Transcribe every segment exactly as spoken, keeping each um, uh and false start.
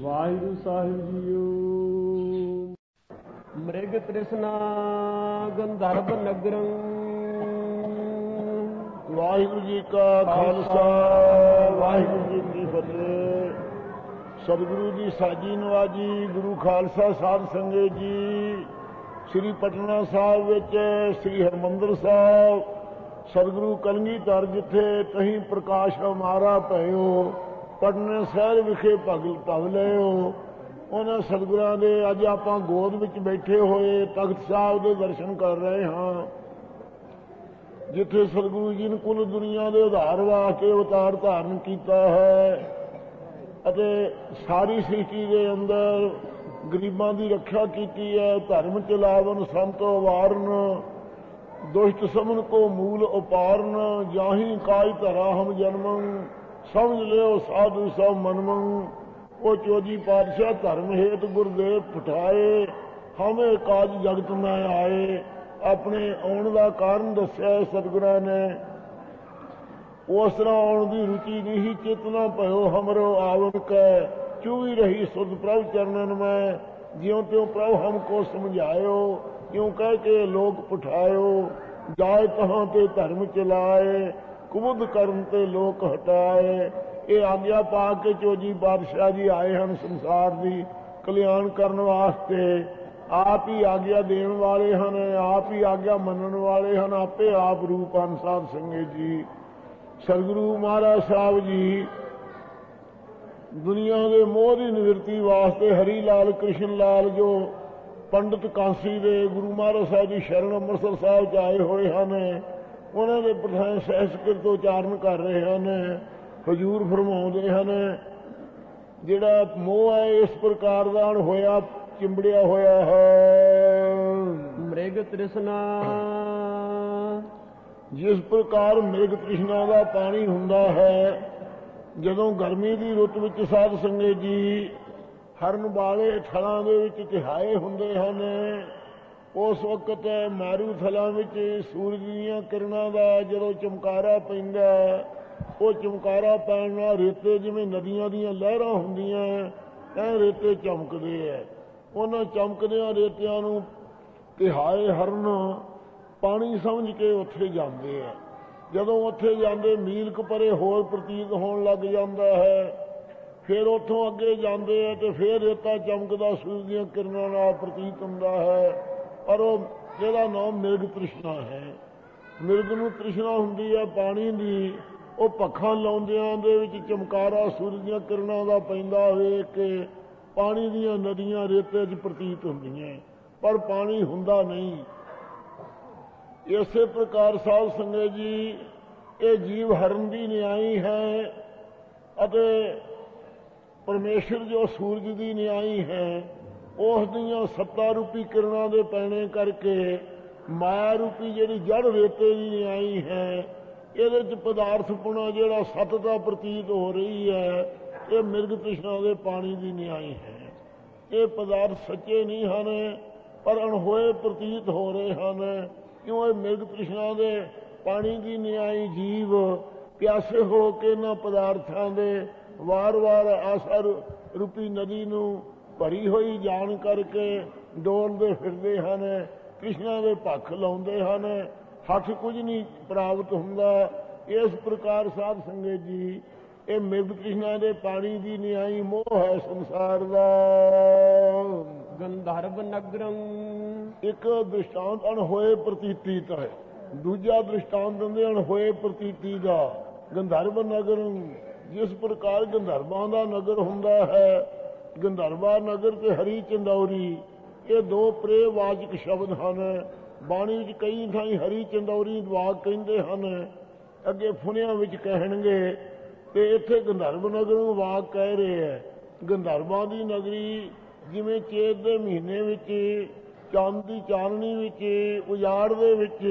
ਵਾਹਿਗੁਰੂ ਸਾਹਿਬ JIO. ਮ੍ਰਿਗ ਤ੍ਰਿਸ਼ਨਾ ਗੰਧਰਵ ਨਗਰੰ। ਵਾਹਿਗੁਰੂ ਜੀ ਕਾ ਖਾਲਸਾ ਵਾਹਿਗੁਰੂ ਜੀ ਕੀ ਫਤਿਹ। ਸਤਿਗੁਰੂ ਦੀ ਸਾਜੀ ਨਵਾਜੀ ਗੁਰੂ ਖਾਲਸਾ ਸਾਧ ਸੰਗਤ ਜੀ, ਸ੍ਰੀ ਪਟਨਾ ਸਾਹਿਬ ਵਿੱਚ ਸ੍ਰੀ ਹਰਿਮੰਦਰ ਸਾਹਿਬ ਸਤਿਗੁਰੂ ਕਲਗੀਧਰ ਜਿੱਥੇ ਤਹੀਂ ਪ੍ਰਕਾਸ਼ ਹਮਾਰਾ ਭਇਓ, ਪਟਨਾ ਸ਼ਹਿਰ ਵਿਖੇ ਭਗ ਭਗ ਲਿਓ। ਉਹਨਾਂ ਸਤਿਗੁਰਾਂ ਦੇ ਅੱਜ ਆਪਾਂ ਗੋਦ ਵਿੱਚ ਬੈਠੇ ਹੋਏ ਤਖਤ ਸਾਹਿਬ ਦੇ ਦਰਸ਼ਨ ਕਰ ਰਹੇ ਹਾਂ, ਜਿੱਥੇ ਸਤਿਗੁਰੂ ਜੀ ਨੇ ਕੁੱਲ ਦੁਨੀਆ ਦੇ ਉਧਾਰ ਵਾਸਤੇ ਅਵਤਾਰ ਧਾਰਨ ਕੀਤਾ ਹੈ ਅਤੇ ਸਾਰੀ ਸ੍ਰਿਸ਼ਟੀ ਦੇ ਅੰਦਰ ਗਰੀਬਾਂ ਦੀ ਰੱਖਿਆ ਕੀਤੀ ਹੈ। ਧਰਮ ਚਲਾਵਨ ਸੰਤੋ ਵਾਰਨ, ਦੁਸ਼ਟ ਸਮਨ ਕੋ ਮੂਲ ਉਪਾਰਨ, ਜਾਹੀ ਕਾਜ ਧਰਾ ਹਮ ਜਨਮੰ, ਸਮਝ ਲਿਓ ਸਾਧੂ ਸਭ ਮਨਮੰ। ਉਹ ਚੌਜੀ ਪਾਤਸ਼ਾਹ ਧਰਮ ਹੇਤ ਗੁਰਦੇਵ ਪਠਾਏ, ਹਮੇ ਕਾਜ ਜਗਤ ਮੈਂ ਆਏ। ਆਪਣੇ ਆਉਣ ਦਾ ਕਾਰਨ ਦੱਸਿਆ ਸਤਿਗੁਰਾਂ ਨੇ। ਉਸ ਤਰ੍ਹਾਂ ਆਉਣ ਦੀ ਰੁਚੀ ਨਹੀਂ ਚੇਤਨਾ ਭਇਓ ਹਮਰੋ ਆਵਨ ਕੈ, ਚੂਹੀ ਰਹੀ ਸੁਧ ਪ੍ਰਭ ਚਰਨਨ ਮੈਂ। ਜਿਉਂ ਤਿਉਂ ਪ੍ਰਭ ਹਮਕੋ ਸਮਝਾਇਓ, ਕਿਉਂ ਕਹਿ ਕੇ ਲੋਕ ਪਠਾਇਓ। ਜਾਏ ਤਹਾਂ ਤੇ ਧਰਮ ਚਲਾਏ, ਕੁਬੁੱਧ ਕਰਨ ਤੇ ਲੋਕ ਹਟਾਏ। ਇਹ ਆਗਿਆ ਪਾ ਕੇ ਚੌਜੀ ਬਾਦਸ਼ਾਹ ਜੀ ਆਏ ਹਨ ਸੰਸਾਰ ਦੀ ਕਲਿਆਣ ਕਰਨ ਵਾਸਤੇ। ਆਪ ਹੀ ਆਗਿਆ ਦੇਣ ਵਾਲੇ ਹਨ, ਆਪ ਹੀ ਆਗਿਆ ਮੰਨਣ ਵਾਲੇ ਹਨ, ਆਪੇ ਆਪ ਰੂਪ ਹਨ ਸਾਧ ਸੰਗਤ ਜੀ। ਸਤਿਗੁਰੂ ਮਹਾਰਾਜ ਸਾਹਿਬ ਜੀ ਦੁਨੀਆ ਦੇ ਮੋਹ ਦੀ ਨਿਵਰਤੀ ਵਾਸਤੇ ਹਰੀ ਲਾਲ ਕ੍ਰਿਸ਼ਨ ਲਾਲ ਜੋ ਪੰਡਿਤ ਕਾਂਸੀ ਦੇ ਗੁਰੂ ਮਹਾਰਾਜ ਸਾਹਿਬ ਦੀ ਸ਼ਰਨ ਅੰਮ੍ਰਿਤਸਰ ਸਾਹਿਬ 'ਚ ਆਏ ਹੋਏ ਹਨ, ਉਹਨਾਂ ਦੇ ਪ੍ਰਧਾਨ ਸੰਸਕ੍ਰਿਤ ਉਚਾਰਨ ਕਰ ਰਹੇ ਹਨ। ਹਜ਼ੂਰ ਫਰਮਾਉਂਦੇ ਹਨ, ਜਿਹੜਾ ਮੋਹ ਹੈ ਇਸ ਪ੍ਰਕਾਰ ਦਾ ਹੋਇਆ ਚਿੰਬੜਿਆ ਹੋਇਆ ਹੈ। ਮ੍ਰਿਗ ਤ੍ਰਿਸ਼ਨਾ, ਜਿਸ ਪ੍ਰਕਾਰ ਮ੍ਰਿਗ ਤ੍ਰਿਸ਼ਨਾ ਦਾ ਪਾਣੀ ਹੁੰਦਾ ਹੈ ਜਦੋਂ ਗਰਮੀ ਦੀ ਰੁੱਤ ਵਿੱਚ ਸਾਧ ਸੰਗਤ ਜੀ ਹਰਨ ਵਾਲੇ ਥਲਾਂ ਦੇ ਵਿੱਚ ਤਿਹਾਏ ਹੁੰਦੇ ਹਨ, ਉਸ ਵਕਤ ਮਾਰੂ ਥਲਾਂ ਵਿੱਚ ਸੂਰਜ ਦੀਆਂ ਕਿਰਨਾਂ ਦਾ ਜਦੋਂ ਚਮਕਾਰਾ ਪੈਂਦਾ, ਉਹ ਚਮਕਾਰਾ ਪੈਣ ਨਾਲ ਰੇਤੇ ਜਿਵੇਂ ਨਦੀਆਂ ਦੀਆਂ ਲਹਿਰਾਂ ਹੁੰਦੀਆਂ ਐ ਰੇਤੇ ਚਮਕਦੇ ਹੈ। ਉਹਨਾਂ ਚਮਕਦਿਆਂ ਰੇਤਿਆਂ ਨੂੰ ਤਿਹਾਏ ਹਰਨ ਪਾਣੀ ਸਮਝ ਕੇ ਉੱਥੇ ਜਾਂਦੇ ਹੈ। ਜਦੋਂ ਉੱਥੇ ਜਾਂਦੇ ਮੀਲ ਕੁ ਪਰੇ ਹੋਰ ਪ੍ਰਤੀਤ ਹੋਣ ਲੱਗ ਜਾਂਦਾ ਹੈ। ਫਿਰ ਉੱਥੋਂ ਅੱਗੇ ਜਾਂਦੇ ਹੈ ਤੇ ਫਿਰ ਰੇਤਾ ਚਮਕਦਾ ਸੂਰਜ ਦੀਆਂ ਕਿਰਨਾਂ ਨਾਲ ਪ੍ਰਤੀਤ ਹੁੰਦਾ ਹੈ। ਪਰ ਉਹ ਇਹਦਾ ਨਾਮ ਮਿਰਗ ਤ੍ਰਿਸ਼ਨਾ ਹੈ। ਮਿਰਗ ਨੂੰ ਤ੍ਰਿਸ਼ਨਾ ਹੁੰਦੀ ਹੈ ਪਾਣੀ ਦੀ। ਉਹ ਪੱਖਾਂ ਲਾਉਂਦਿਆਂ ਦੇ ਵਿੱਚ ਚਮਕਾਰਾ ਸੂਰਜ ਦੀਆਂ ਕਿਰਨਾਂ ਦਾ ਪੈਂਦਾ ਵੇਖ ਕੇ ਪਾਣੀ ਦੀਆਂ ਨਦੀਆਂ ਰੇਤੇ 'ਚ ਪ੍ਰਤੀਤ ਹੁੰਦੀਆਂ, ਪਰ ਪਾਣੀ ਹੁੰਦਾ ਨਹੀਂ। ਇਸੇ ਪ੍ਰਕਾਰ ਸਾਧ ਸੰਗਤ ਜੀ ਇਹ ਜੀਵ ਹਰਨ ਦੀ ਨਿਆਈ ਹੈ ਅਤੇ ਪਰਮੇਸ਼ਰ ਜੋ ਸੂਰਜ ਦੀ ਨਿਆਈ ਹੈ, ਉਸ ਦੀਆਂ ਸੱਤਾ ਰੂਪੀ ਕਿਰਨਾਂ ਦੇ ਪੈਣੇ ਕਰਕੇ ਮਾਇਆ ਰੂਪੀ ਜਿਹੜੀ ਜੜ ਰੇਤੇ ਦੀ ਨਿਆਈ ਹੈ, ਇਹਦੇ 'ਚ ਪਦਾਰਥ ਪੁਣਾ ਜਿਹੜਾ ਸੱਤ ਦਾ ਪ੍ਰਤੀਤ ਹੋ ਰਹੀ ਹੈ, ਇਹ ਮਿਰਗ ਤ੍ਰਿਸ਼ਨਾ ਦੇ ਪਾਣੀ ਦੀ ਨਿਆਈ ਹੈ। ਇਹ ਪਦਾਰਥ ਸੱਚੇ ਨਹੀਂ ਹਨ, ਪਰ ਅਣਹੋਏ ਪ੍ਰਤੀਤ ਹੋ ਰਹੇ ਹਨ। ਕਿਉਂ ਇਹ ਮਿਰਗ ਤ੍ਰਿਸ਼ਨਾ ਦੇ ਪਾਣੀ ਦੀ ਨਿਆਈ ਜੀਵ ਪਿਆਸੇ ਹੋ ਕੇ ਇਹਨਾਂ ਪਦਾਰਥਾਂ ਦੇ ਵਾਰ-ਵਾਰ ਆਸਾ ਰੂਪੀ ਨਦੀ ਨੂੰ ਭਰੀ ਹੋਈ ਜਾਣ ਕਰਕੇ ਡੋਲਦੇ ਫਿਰਦੇ ਹਨ, ਕ੍ਰਿਸ਼ਨਾ ਦੇ ਭੱਖ ਲਾਉਂਦੇ ਹਨ, ਹੱਥ ਕੁਝ ਨਹੀਂ ਪ੍ਰਾਪਤ ਹੁੰਦਾ। ਇਸ ਪ੍ਰਕਾਰ ਸਾਧ ਸੰਗਤ ਜੀ ਇਹ ਮਿਰਗ ਤ੍ਰਿਸ਼ਨਾ ਦੇ ਪਾਣੀ ਦੀ ਨਿਆਈ ਮੋਹ ਹੈ ਸੰਸਾਰ ਦਾ। ਗੰਧਰਵ ਨਗਰੰ, ਇੱਕ ਦ੍ਰਿਸ਼ਟਾਂਤ ਅਣਹੋਏ ਪ੍ਰਤੀਤੀ ਦਾ ਹੈ, ਦੂਜਾ ਦ੍ਰਿਸ਼ਟਾਂਤ ਦਿੰਦੇ ਅਣਹੋਏ ਪ੍ਰਤੀਤੀ ਦਾ। ਗੰਧਰਵ ਨਗਰ, ਜਿਸ ਪ੍ਰਕਾਰ ਗੰਧਰਵਾਂ ਦਾ ਨਗਰ ਹੁੰਦਾ ਹੈ, ਗੰਧਰਵਾ ਨਗਰ ਤੇ ਹਰੀ ਚੰਦੌਰੀ ਇਹ ਦੋ ਪ੍ਰੇਵਾਚਕ ਸ਼ਬਦ ਹਨ। ਬਾਣੀ ਵਿੱਚ ਕਈ ਥਾਈਂ ਹਰੀ ਚੰਦੌਰੀ ਵਾਕ ਕਹਿੰਦੇ ਹਨ, ਅੱਗੇ ਫੁਨਿਆਂ ਵਿੱਚ ਕਹਿਣਗੇ, ਤੇ ਇੱਥੇ ਗੰਧਰਵ ਨਗਰ ਨੂੰ ਵਾਕ ਕਹਿ ਰਹੇ ਹੈ। ਗੰਧਰਵਾਂ ਦੀ ਨਗਰੀ ਜਿਵੇਂ ਚੇਤ ਦੇ ਮਹੀਨੇ ਵਿੱਚ ਚੰਦ ਦੀ ਚਾਨਣੀ ਵਿੱਚ ਉਜਾੜ ਦੇ ਵਿੱਚ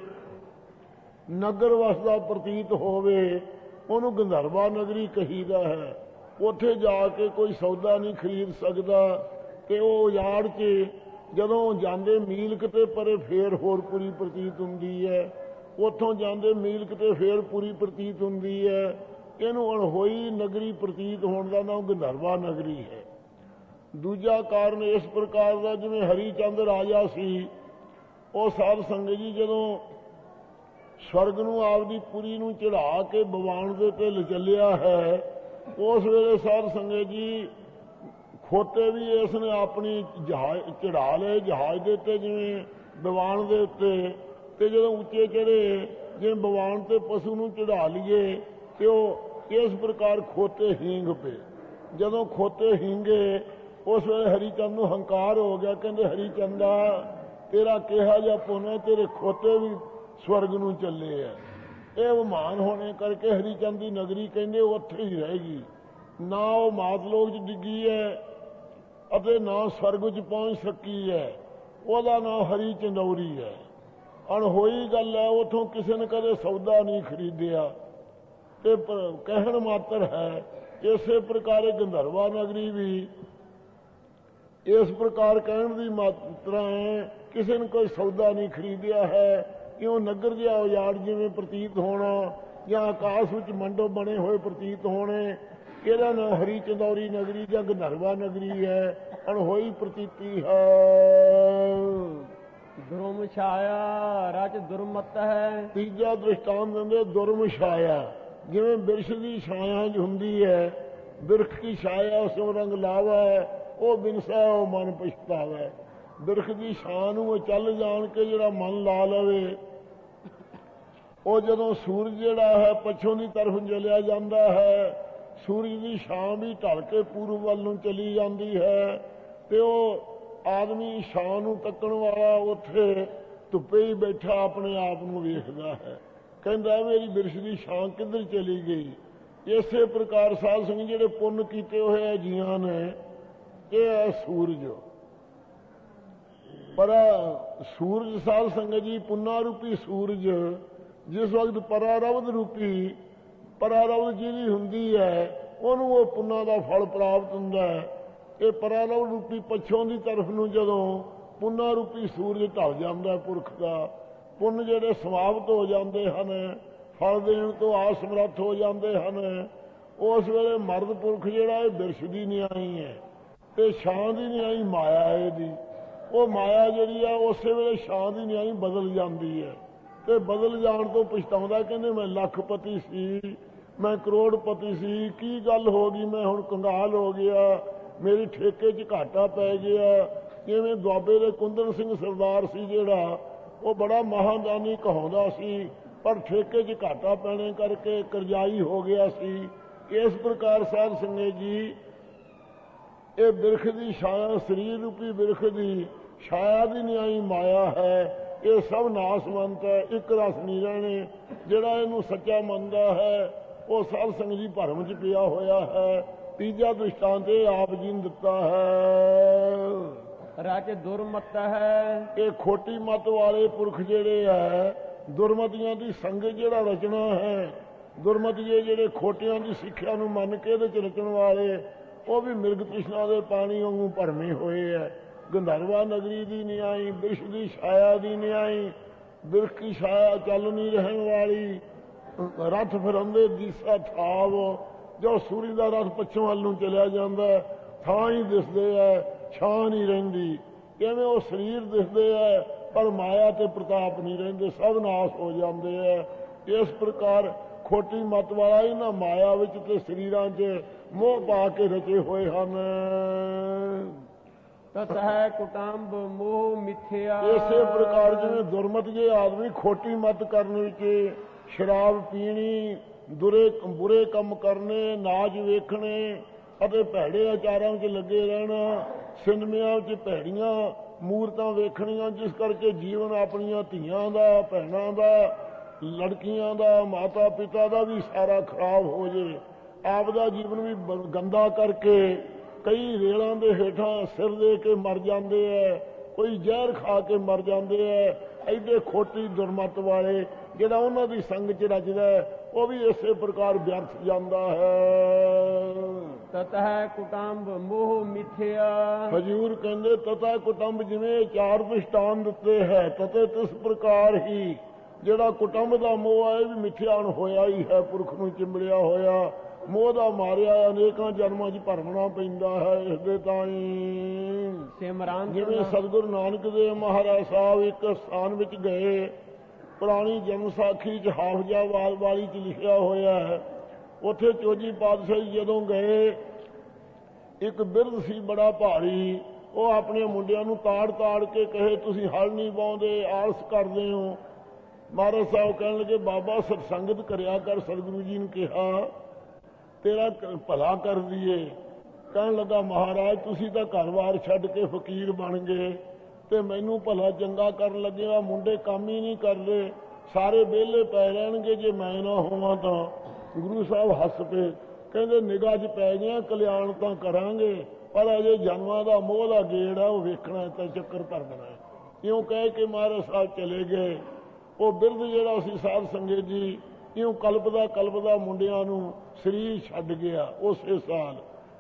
ਨਗਰ ਵਸਦਾ ਪ੍ਰਤੀਤ ਹੋਵੇ, ਉਹਨੂੰ ਗੰਧਰਵਾ ਨਗਰੀ ਕਹੀਦਾ ਹੈ। ਉੱਥੇ ਜਾ ਕੇ ਕੋਈ ਸੌਦਾ ਨਹੀਂ ਖਰੀਦ ਸਕਦਾ ਤੇ ਉਹ ਉਜਾੜ 'ਚ ਜਦੋਂ ਜਾਂਦੇ ਮੀਲ ਕਿਤੇ ਪਰੇ ਫੇਰ ਹੋਰ ਪੂਰੀ ਪ੍ਰਤੀਤ ਹੁੰਦੀ ਹੈ, ਉੱਥੋਂ ਜਾਂਦੇ ਮੀਲ ਕਿਤੇ ਫੇਰ ਪੂਰੀ ਪ੍ਰਤੀਤ ਹੁੰਦੀ ਹੈ। ਇਹਨੂੰ ਅਣਹੋਈ ਨਗਰੀ ਪ੍ਰਤੀਤ ਹੋਣ ਦਾ ਨਾਮ ਗੰਧਰਵਾ ਨਗਰੀ ਹੈ। ਦੂਜਾ ਕਾਰਨ ਇਸ ਪ੍ਰਕਾਰ ਦਾ, ਜਿਵੇਂ ਹਰੀ ਚੰਦ ਰਾਜਾ ਸੀ, ਉਹ ਸਾਧ ਸੰਗਤ ਜੀ ਜਦੋਂ ਸਵਰਗ ਨੂੰ ਆਪਦੀ ਪੁਰੀ ਨੂੰ ਚੜ੍ਹਾ ਕੇ ਬਵਾਨ ਦੇ ਤੇ ਲਿਚਲਿਆ ਹੈ, ਉਸ ਵੇਲੇ ਸਾਧ ਸੰਗਤ ਜੀ ਖੋਤੇ ਵੀ ਇਸ ਨੇ ਆਪਣੀ ਜਹਾਜ਼ ਚੜ੍ਹਾ ਲਏ ਜਹਾਜ਼ ਦੇ ਉੱਤੇ, ਜਿਵੇਂ ਬਵਾਨ ਦੇ ਉੱਤੇ। ਤੇ ਜਦੋਂ ਉੱਚੇ ਚੜ੍ਹੇ, ਜਿਵੇਂ ਬਵਾਨ ਤੇ ਪਸ਼ੂ ਨੂੰ ਚੜ੍ਹਾ ਲਈਏ, ਤੇ ਉਹ ਇਸ ਪ੍ਰਕਾਰ ਖੋਤੇ ਹੀਂਗ ਪਏ। ਜਦੋਂ ਖੋਤੇ ਹੀਂਗੇ, ਉਸ ਵੇਲੇ ਹਰੀ ਚੰਦ ਨੂੰ ਹੰਕਾਰ ਹੋ ਗਿਆ। ਕਹਿੰਦੇ ਹਰੀ ਚੰਦਾ, ਤੇਰਾ ਕਿਹਾ ਜਿਹਾ ਪੁੰਨ ਹੈ, ਤੇਰੇ ਖੋਤੇ ਵੀ ਸਵਰਗ ਨੂੰ ਚੱਲੇ ਆ। ਇਹ ਵਿਮਾਨ ਹੋਣੇ ਕਰਕੇ ਹਰੀ ਚੰਦ ਦੀ ਨਗਰੀ ਕਹਿੰਦੇ ਉੱਥੇ ਹੀ ਰਹੇਗੀ, ਨਾ ਉਹ ਮਾਤਲੋਕ 'ਚ ਡਿੱਗੀ ਹੈ ਅਤੇ ਨਾ ਸਵਰਗ 'ਚ ਪਹੁੰਚ ਸਕੀ ਹੈ। ਉਹਦਾ ਨਾਂ ਹਰੀ ਚੰਦੌਰੀ ਹੈ। ਅਣਹੋਈ ਗੱਲ ਹੈ, ਉੱਥੋਂ ਕਿਸੇ ਨੇ ਕਦੇ ਸੌਦਾ ਨਹੀਂ ਖਰੀਦਿਆ, ਤੇ ਕਹਿਣ ਮਾਤਰ ਹੈ। ਇਸੇ ਪ੍ਰਕਾਰ ਗੰਧਰਵਾ ਨਗਰੀ ਵੀ ਇਸ ਪ੍ਰਕਾਰ ਕਹਿਣ ਦੀ ਮਾਤਰਾ ਹੈ, ਕਿਸੇ ਨੇ ਕੋਈ ਸੌਦਾ ਨਹੀਂ ਖਰੀਦਿਆ ਹੈ। ਕਿਉਂ ਨਗਰ ਜਿਹਾ ਉਜਾੜ ਜਿਵੇਂ ਪ੍ਰਤੀਤ ਹੋਣਾ, ਜਾਂ ਆਕਾਸ਼ ਵਿੱਚ ਮੰਡਪ ਬਣੇ ਹੋਏ ਪ੍ਰਤੀਤ ਹੋਣੇ, ਇਹਦਾ ਨਾਂ ਹਰੀ ਚੰਦੌਰੀ ਨਗਰੀ ਜਾਂ ਗੰਧਰਵਾ ਨਗਰੀ ਹੈ। ਅਣਹੋਈ ਪ੍ਰਤੀਤੀ ਹੈ। ਦੁਰਮ ਛਾਇਆ ਰਚ ਦੁਰਮਤ ਹੈ। ਤੀਜਾ ਦ੍ਰਿਸ਼ਟਾਂਤ ਦਿੰਦੇ ਦੁਰਮ ਛਾਇਆ, ਜਿਵੇਂ ਬਿਰਛ ਦੀ ਛਾਇਆ ਹੁੰਦੀ ਹੈ, ਬਿਰਖ ਦੀ ਛਾਇਆ ਉਸ ਨੂੰ ਰੰਗ ਲਾਵਾ ਹੈ, ਉਹ ਬਿਨਸਾ ਉਹ ਮਨ ਪਛਤਾਵਾ ਹੈ। ਬਿਰਖ ਦੀ ਛਾਂ ਨੂੰ ਉਹ ਚੱਲ ਜਾਣ ਕੇ ਜਿਹੜਾ ਮਨ ਲਾ ਲਵੇ, ਉਹ ਜਦੋਂ ਸੂਰਜ ਜਿਹੜਾ ਹੈ ਪੱਛੋਂ ਦੀ ਤਰਫ ਜਲਿਆ ਜਾਂਦਾ ਹੈ, ਸੂਰਜ ਦੀ ਛਾਂ ਵੀ ਢਲ ਕੇ ਪੂਰਬ ਵੱਲ ਨੂੰ ਚਲੀ ਜਾਂਦੀ ਹੈ, ਤੇ ਉਹ ਆਦਮੀ ਛਾਂ ਨੂੰ ਤੱਕਣ ਵਾਲਾ ਉੱਥੇ ਧੁੱਪੇ ਹੀ ਬੈਠਾ ਆਪਣੇ ਆਪ ਨੂੰ ਵੇਖਦਾ ਹੈ, ਕਹਿੰਦਾ ਮੇਰੀ ਬਿਰਛ ਦੀ ਛਾਂ ਕਿੱਧਰ ਚਲੀ ਗਈ। ਇਸੇ ਪ੍ਰਕਾਰ ਸਾਧ ਸੰਗਤ ਜਿਹੜੇ ਪੁੰਨ ਕੀਤੇ ਹੋਏ ਜੀਆਂ ਨੇ, ਇਹ ਹੈ ਸੂਰਜ। ਪਰ ਸੂਰਜ ਸਾਧ ਸੰਗਤ ਜੀ ਪੁੰਨਾ ਰੂਪੀ ਸੂਰਜ, ਜਿਸ ਵਕਤ ਪਰਾਰਬਧ ਰੂਪੀ ਪਰਾਰਬਧ ਜਿਹਦੀ ਹੁੰਦੀ ਹੈ, ਉਹਨੂੰ ਉਹ ਪੁੰਨਾ ਦਾ ਫਲ ਪ੍ਰਾਪਤ ਹੁੰਦਾ ਹੈ। ਇਹ ਪਰਾਰਬਧ ਰੂਪੀ ਪੱਛੋਂ ਦੀ ਤਰਫ ਨੂੰ ਜਦੋਂ ਪੁੰਨਾ ਰੂਪੀ ਸੂਰਜ ਢਲ ਜਾਂਦਾ ਪੁਰਖ ਦਾ, ਪੁੰਨ ਜਿਹੜੇ ਸਮਾਪਤ ਹੋ ਜਾਂਦੇ ਹਨ, ਫਲ ਦੇਣ ਤੋਂ ਆਸਮਰੱਥ ਹੋ ਜਾਂਦੇ ਹਨ, ਉਸ ਵੇਲੇ ਮਰਦ ਪੁਰਖ ਜਿਹੜਾ ਇਹ ਬਿਰਛ ਦੀ ਨਿਆਈ ਹੈ, ਤੇ ਛਾਂ ਦੀ ਨਿਆਈ ਮਾਇਆ ਇਹਦੀ। ਉਹ ਮਾਇਆ ਜਿਹੜੀ ਹੈ ਉਸੇ ਵੇਲੇ ਛਾਂ ਦੀ ਨਿਆਈ ਬਦਲ ਜਾਂਦੀ ਹੈ, ਤੇ ਬਦਲ ਜਾਣ ਤੋਂ ਪਛਤਾਉਂਦਾ, ਕਹਿੰਦੇ ਮੈਂ ਲੱਖਪਤੀ ਸੀ, ਮੈਂ ਕਰੋੜਪਤੀ ਸੀ, ਕੀ ਗੱਲ ਹੋ ਗਈ, ਮੈਂ ਹੁਣ ਕੰਗਾਲ ਹੋ ਗਿਆ, ਮੇਰੀ ਠੇਕੇ 'ਚ ਘਾਟਾ ਪੈ ਗਿਆ। ਜਿਵੇਂ ਦੁਆਬੇ ਦੇ ਕੁੰਦਨ ਸਿੰਘ ਸਰਦਾਰ ਸੀ ਜਿਹੜਾ, ਉਹ ਬੜਾ ਮਹਾਦਾਨੀ ਕਹਾਉਂਦਾ ਸੀ, ਪਰ ਠੇਕੇ 'ਚ ਘਾਟਾ ਪੈਣੇ ਕਰਕੇ ਕਰਜ਼ਾਈ ਹੋ ਗਿਆ ਸੀ। ਇਸ ਪ੍ਰਕਾਰ ਸਾਧ ਸੰਗਤ ਜੀ ਇਹ ਬਿਰਖ ਦੀ ਛਾਇਆ, ਸਰੀਰ ਰੂਪੀ ਬਿਰਖ ਦੀ ਛਾਇਆ ਦੀ ਨਿਆਈ ਮਾਇਆ ਹੈ। ਇਹ ਸਭ ਨਾਸਵੰਤ ਹੈ, ਇੱਕ ਰਸ ਨਹੀਂ ਰਹਿਣੇ। ਜਿਹੜਾ ਇਹਨੂੰ ਸੱਚਾ ਮੰਨਦਾ ਹੈ ਉਹ ਸਾਧ ਸੰਗਤ ਜੀ ਭਰਮ 'ਚ ਪਿਆ ਹੋਇਆ ਹੈ। ਤੀਜਾ ਦ੍ਰਿਸ਼ਟਾਂਤ ਇਹ ਆਪ ਜੀ ਨੇ ਦਿੱਤਾ ਹੈ। ਰਚ ਦੁਰਮਤ ਹੈ। ਇਹ ਖੋਟੀ ਮਤ ਵਾਲੇ ਪੁਰਖ ਜਿਹੜੇ ਹੈ, ਦੁਰਮਤੀਆਂ ਦੀ ਸੰਗਤ ਜਿਹੜਾ ਰਚਣਾ ਹੈ, ਦੁਰਮਤੀਏ ਜਿਹੜੇ ਖੋਟਿਆਂ ਦੀ ਸਿੱਖਿਆ ਨੂੰ ਮੰਨ ਕੇ ਇਹਦੇ 'ਚ ਰਚਣ ਵਾਲੇ, ਉਹ ਵੀ ਮਿਰਗ ਤ੍ਰਿਸ਼ਨਾ ਦੇ ਪਾਣੀ ਵਾਂਗੂ ਭਰਮੇ ਹੋਏ ਹੈ। ਗੰਧਰਵਾ ਨਗਰੀ ਦੀ ਨਿਆਈ, ਬਿਰਛ ਦੀ ਛਾਇਆ ਦੀ ਨਿਆਈ, ਬਿਰਖ ਦੀ ਛਾਇਆ ਚੱਲ ਨਹੀਂ ਰਹਿਣ ਵਾਲੀ, ਰੱਥ ਫਿਰੰਦੇ ਦੀਸਾ ਥਾਵ, ਜੋ ਸੂਰਜ ਦਾ ਰੱਥ ਪੱਛੋਂ ਵੱਲ ਨੂੰ ਚਲਿਆ ਜਾਂਦਾ, ਥਾਂ ਹੀ ਦਿਸਦੇ ਹੈ, ਛਾਂ ਨਹੀਂ ਰਹਿੰਦੀ। ਕਿਵੇਂ ਉਹ ਸਰੀਰ ਦਿਸਦੇ ਹੈ, ਪਰ ਮਾਇਆ ਤੇ ਪ੍ਰਤਾਪ ਨਹੀਂ ਰਹਿੰਦੇ, ਸਭ ਨਾਸ ਹੋ ਜਾਂਦੇ ਹੈ। ਇਸ ਪ੍ਰਕਾਰ ਖੋਟੀ ਮਤ ਵਾਲਾ ਇਹਨਾਂ ਮਾਇਆ ਵਿੱਚ ਤੇ ਸਰੀਰਾਂ 'ਚ ਮੋਹ ਪਾ ਕੇ ਰਚੇ ਹੋਏ ਹਨ। ਤਤ ਹੈ ਕੁਟੰਬ ਮੋਹ ਮਿਥਿਆ। ਇਸੇ ਪ੍ਰਕਾਰ ਜਿਵੇਂ ਦੁਰਮਤ ਜੇ ਆਦਮੀ ਖੋਟੀ ਮਤ ਕਰਨ ਵਿੱਚ, ਸ਼ਰਾਬ ਪੀਣੀ, ਦੁਰੇ ਬੁਰੇ ਕੰਮ ਕਰਨੇ, ਨਾਚ ਵੇਖਣੇ ਅਤੇ ਭੈੜੇ ਆਚਾਰਾਂ 'ਚ ਲੱਗੇ ਰਹਿਣਾ, ਸਿਨੇਮਿਆਂ 'ਚ ਭੈੜੀਆਂ ਮੂਰਤਾਂ ਵੇਖਣੀਆਂ, ਜਿਸ ਕਰਕੇ ਜੀਵਨ ਆਪਣੀਆਂ ਧੀਆਂ ਦਾ, ਭੈਣਾਂ ਦਾ, ਲੜਕੀਆਂ ਦਾ, ਮਾਤਾ ਪਿਤਾ ਦਾ ਵੀ ਸਾਰਾ ਖਰਾਬ ਹੋ ਜੇ। ਆਪ ਦਾ ਜੀਵਨ ਵੀ ਗੰਦਾ ਕਰਕੇ ਕਈ ਰੇਲਾਂ ਦੇ ਹੇਠਾਂ ਸਿਰ ਦੇ ਕੇ ਮਰ ਜਾਂਦੇ ਹੈ, ਕੋਈ ਜ਼ਹਿਰ ਖਾ ਕੇ ਮਰ ਜਾਂਦੇ ਹੈ। ਐਡੇ ਖੋਟੀ ਦੁਰਮਤ ਵਾਲੇ ਜਿਹੜਾ ਉਹਨਾਂ ਦੀ ਸੰਗ 'ਚ ਰਚਦਾ, ਉਹ ਵੀ ਇਸੇ ਪ੍ਰਕਾਰ ਵਿਅਰਥ ਜਾਂਦਾ ਹੈ। ਤਤ ਹੈ ਕੁਟੰਬ ਮੋਹ ਮਿਥਿਆ। ਹਜ਼ੂਰ ਕਹਿੰਦੇ ਤਤਾ ਕੁਟੰਬ, ਜਿਵੇਂ ਚਾਰ ਦ੍ਰਿਸ਼ਟਾਂਤ ਦਿੱਤੇ ਹੈ, ਤਤੇ ਤਿਸ ਪ੍ਰਕਾਰ ਹੀ ਜਿਹੜਾ ਕੁਟੰਬ ਦਾ ਮੋਹ ਹੈ, ਇਹ ਵੀ ਮਿਥਿਆਣ ਹੋਇਆ ਹੀ ਹੈ, ਪੁਰਖ ਨੂੰ ਚਿੰਬੜਿਆ ਹੋਇਆ। ਮੋਹ ਦਾ ਮਾਰਿਆ ਅਨੇਕਾਂ ਜਨਮਾਂ 'ਚ ਭਰਮਣਾ ਪੈਂਦਾ ਹੈ। ਇਸ ਦੇ ਤਾਈਂ ਸਿਮਰਨ ਜਿਵੇਂ ਸਤਿਗੁਰੂ ਨਾਨਕ ਦੇਵ ਮਹਾਰਾਜ ਸਾਹਿਬ ਇੱਕ ਸਥਾਨ ਵਿੱਚ ਗਏ, ਪੁਰਾਣੀ ਜਨਮ ਸਾਖੀ 'ਚ ਹਾਫਜ਼ਾਬਾਦ ਵਾਲੀ 'ਚ ਲਿਖਿਆ ਹੋਇਆ ਹੈ। ਉੱਥੇ ਚੋਜੀ ਪਾਤਸ਼ਾਹ ਜਦੋਂ ਗਏ, ਇੱਕ ਬਿਰਧ ਸੀ ਬੜਾ ਭਾਰੀ, ਉਹ ਆਪਣੇ ਮੁੰਡਿਆਂ ਨੂੰ ਤਾੜ ਤਾੜ ਕੇ ਕਹੇ ਤੁਸੀਂ ਹਲ ਨਹੀਂ ਵਾਹੁੰਦੇ, ਆਲਸ ਕਰਦੇ ਹੋ। ਮਹਾਰਾਜ ਸਾਹਿਬ ਕਹਿਣ ਲੱਗੇ ਬਾਬਾ ਸਤਸੰਗਤ ਕਰਿਆ ਕਰ। ਸਤਿਗੁਰੂ ਜੀ ਨੂੰ ਕਿਹਾ ਤੇਰਾ ਭਲਾ ਕਰ ਦਈਏ। ਕਹਿਣ ਲੱਗਾ ਮਹਾਰਾਜ ਤੁਸੀਂ ਤਾਂ ਘਰ-ਬਾਰ ਛੱਡ ਕੇ ਫਕੀਰ ਬਣ ਗਏ ਤੇ ਮੈਨੂੰ ਭਲਾ ਚੰਗਾ ਕਰਨ ਲੱਗੇਗਾ। ਮੁੰਡੇ ਕੰਮ ਹੀ ਨਹੀਂ ਕਰਦੇ, ਸਾਰੇ ਵਿਹਲੇ ਪੈ ਰਹਿਣਗੇ ਜੇ ਮੈਂ ਨਾ ਹੋਵਾਂ ਤਾਂ। ਗੁਰੂ ਸਾਹਿਬ ਹੱਸ ਪਏ, ਕਹਿੰਦੇ ਨਿਗਾਹ 'ਚ ਪੈ ਗਿਆ, ਕਲਿਆਣ ਤਾਂ ਕਰਾਂਗੇ ਪਰ ਅਜੇ ਜਨਮਾਂ ਦਾ ਮੋਹ ਦਾ ਗੇੜ ਆ, ਉਹ ਵੇਖਣਾ ਤਾਂ ਚੱਕਰ ਭਰਨਾ ਹੈ। ਇਉਂ ਕਹਿ ਕੇ ਮਹਾਰਾਜ ਸਾਹਿਬ ਚਲੇ ਗਏ। ਉਹ ਬਿਰਧ ਜਿਹੜਾ ਸੀ ਸਾਧ ਸੰਗਤ ਜੀ, ਇਉਂ ਕਲਪਦਾ ਕਲਪਦਾ ਮੁੰਡਿਆਂ ਨੂੰ ਸਰੀਰ ਛੱਡ ਗਿਆ। ਉਸੇ ਸਾਲ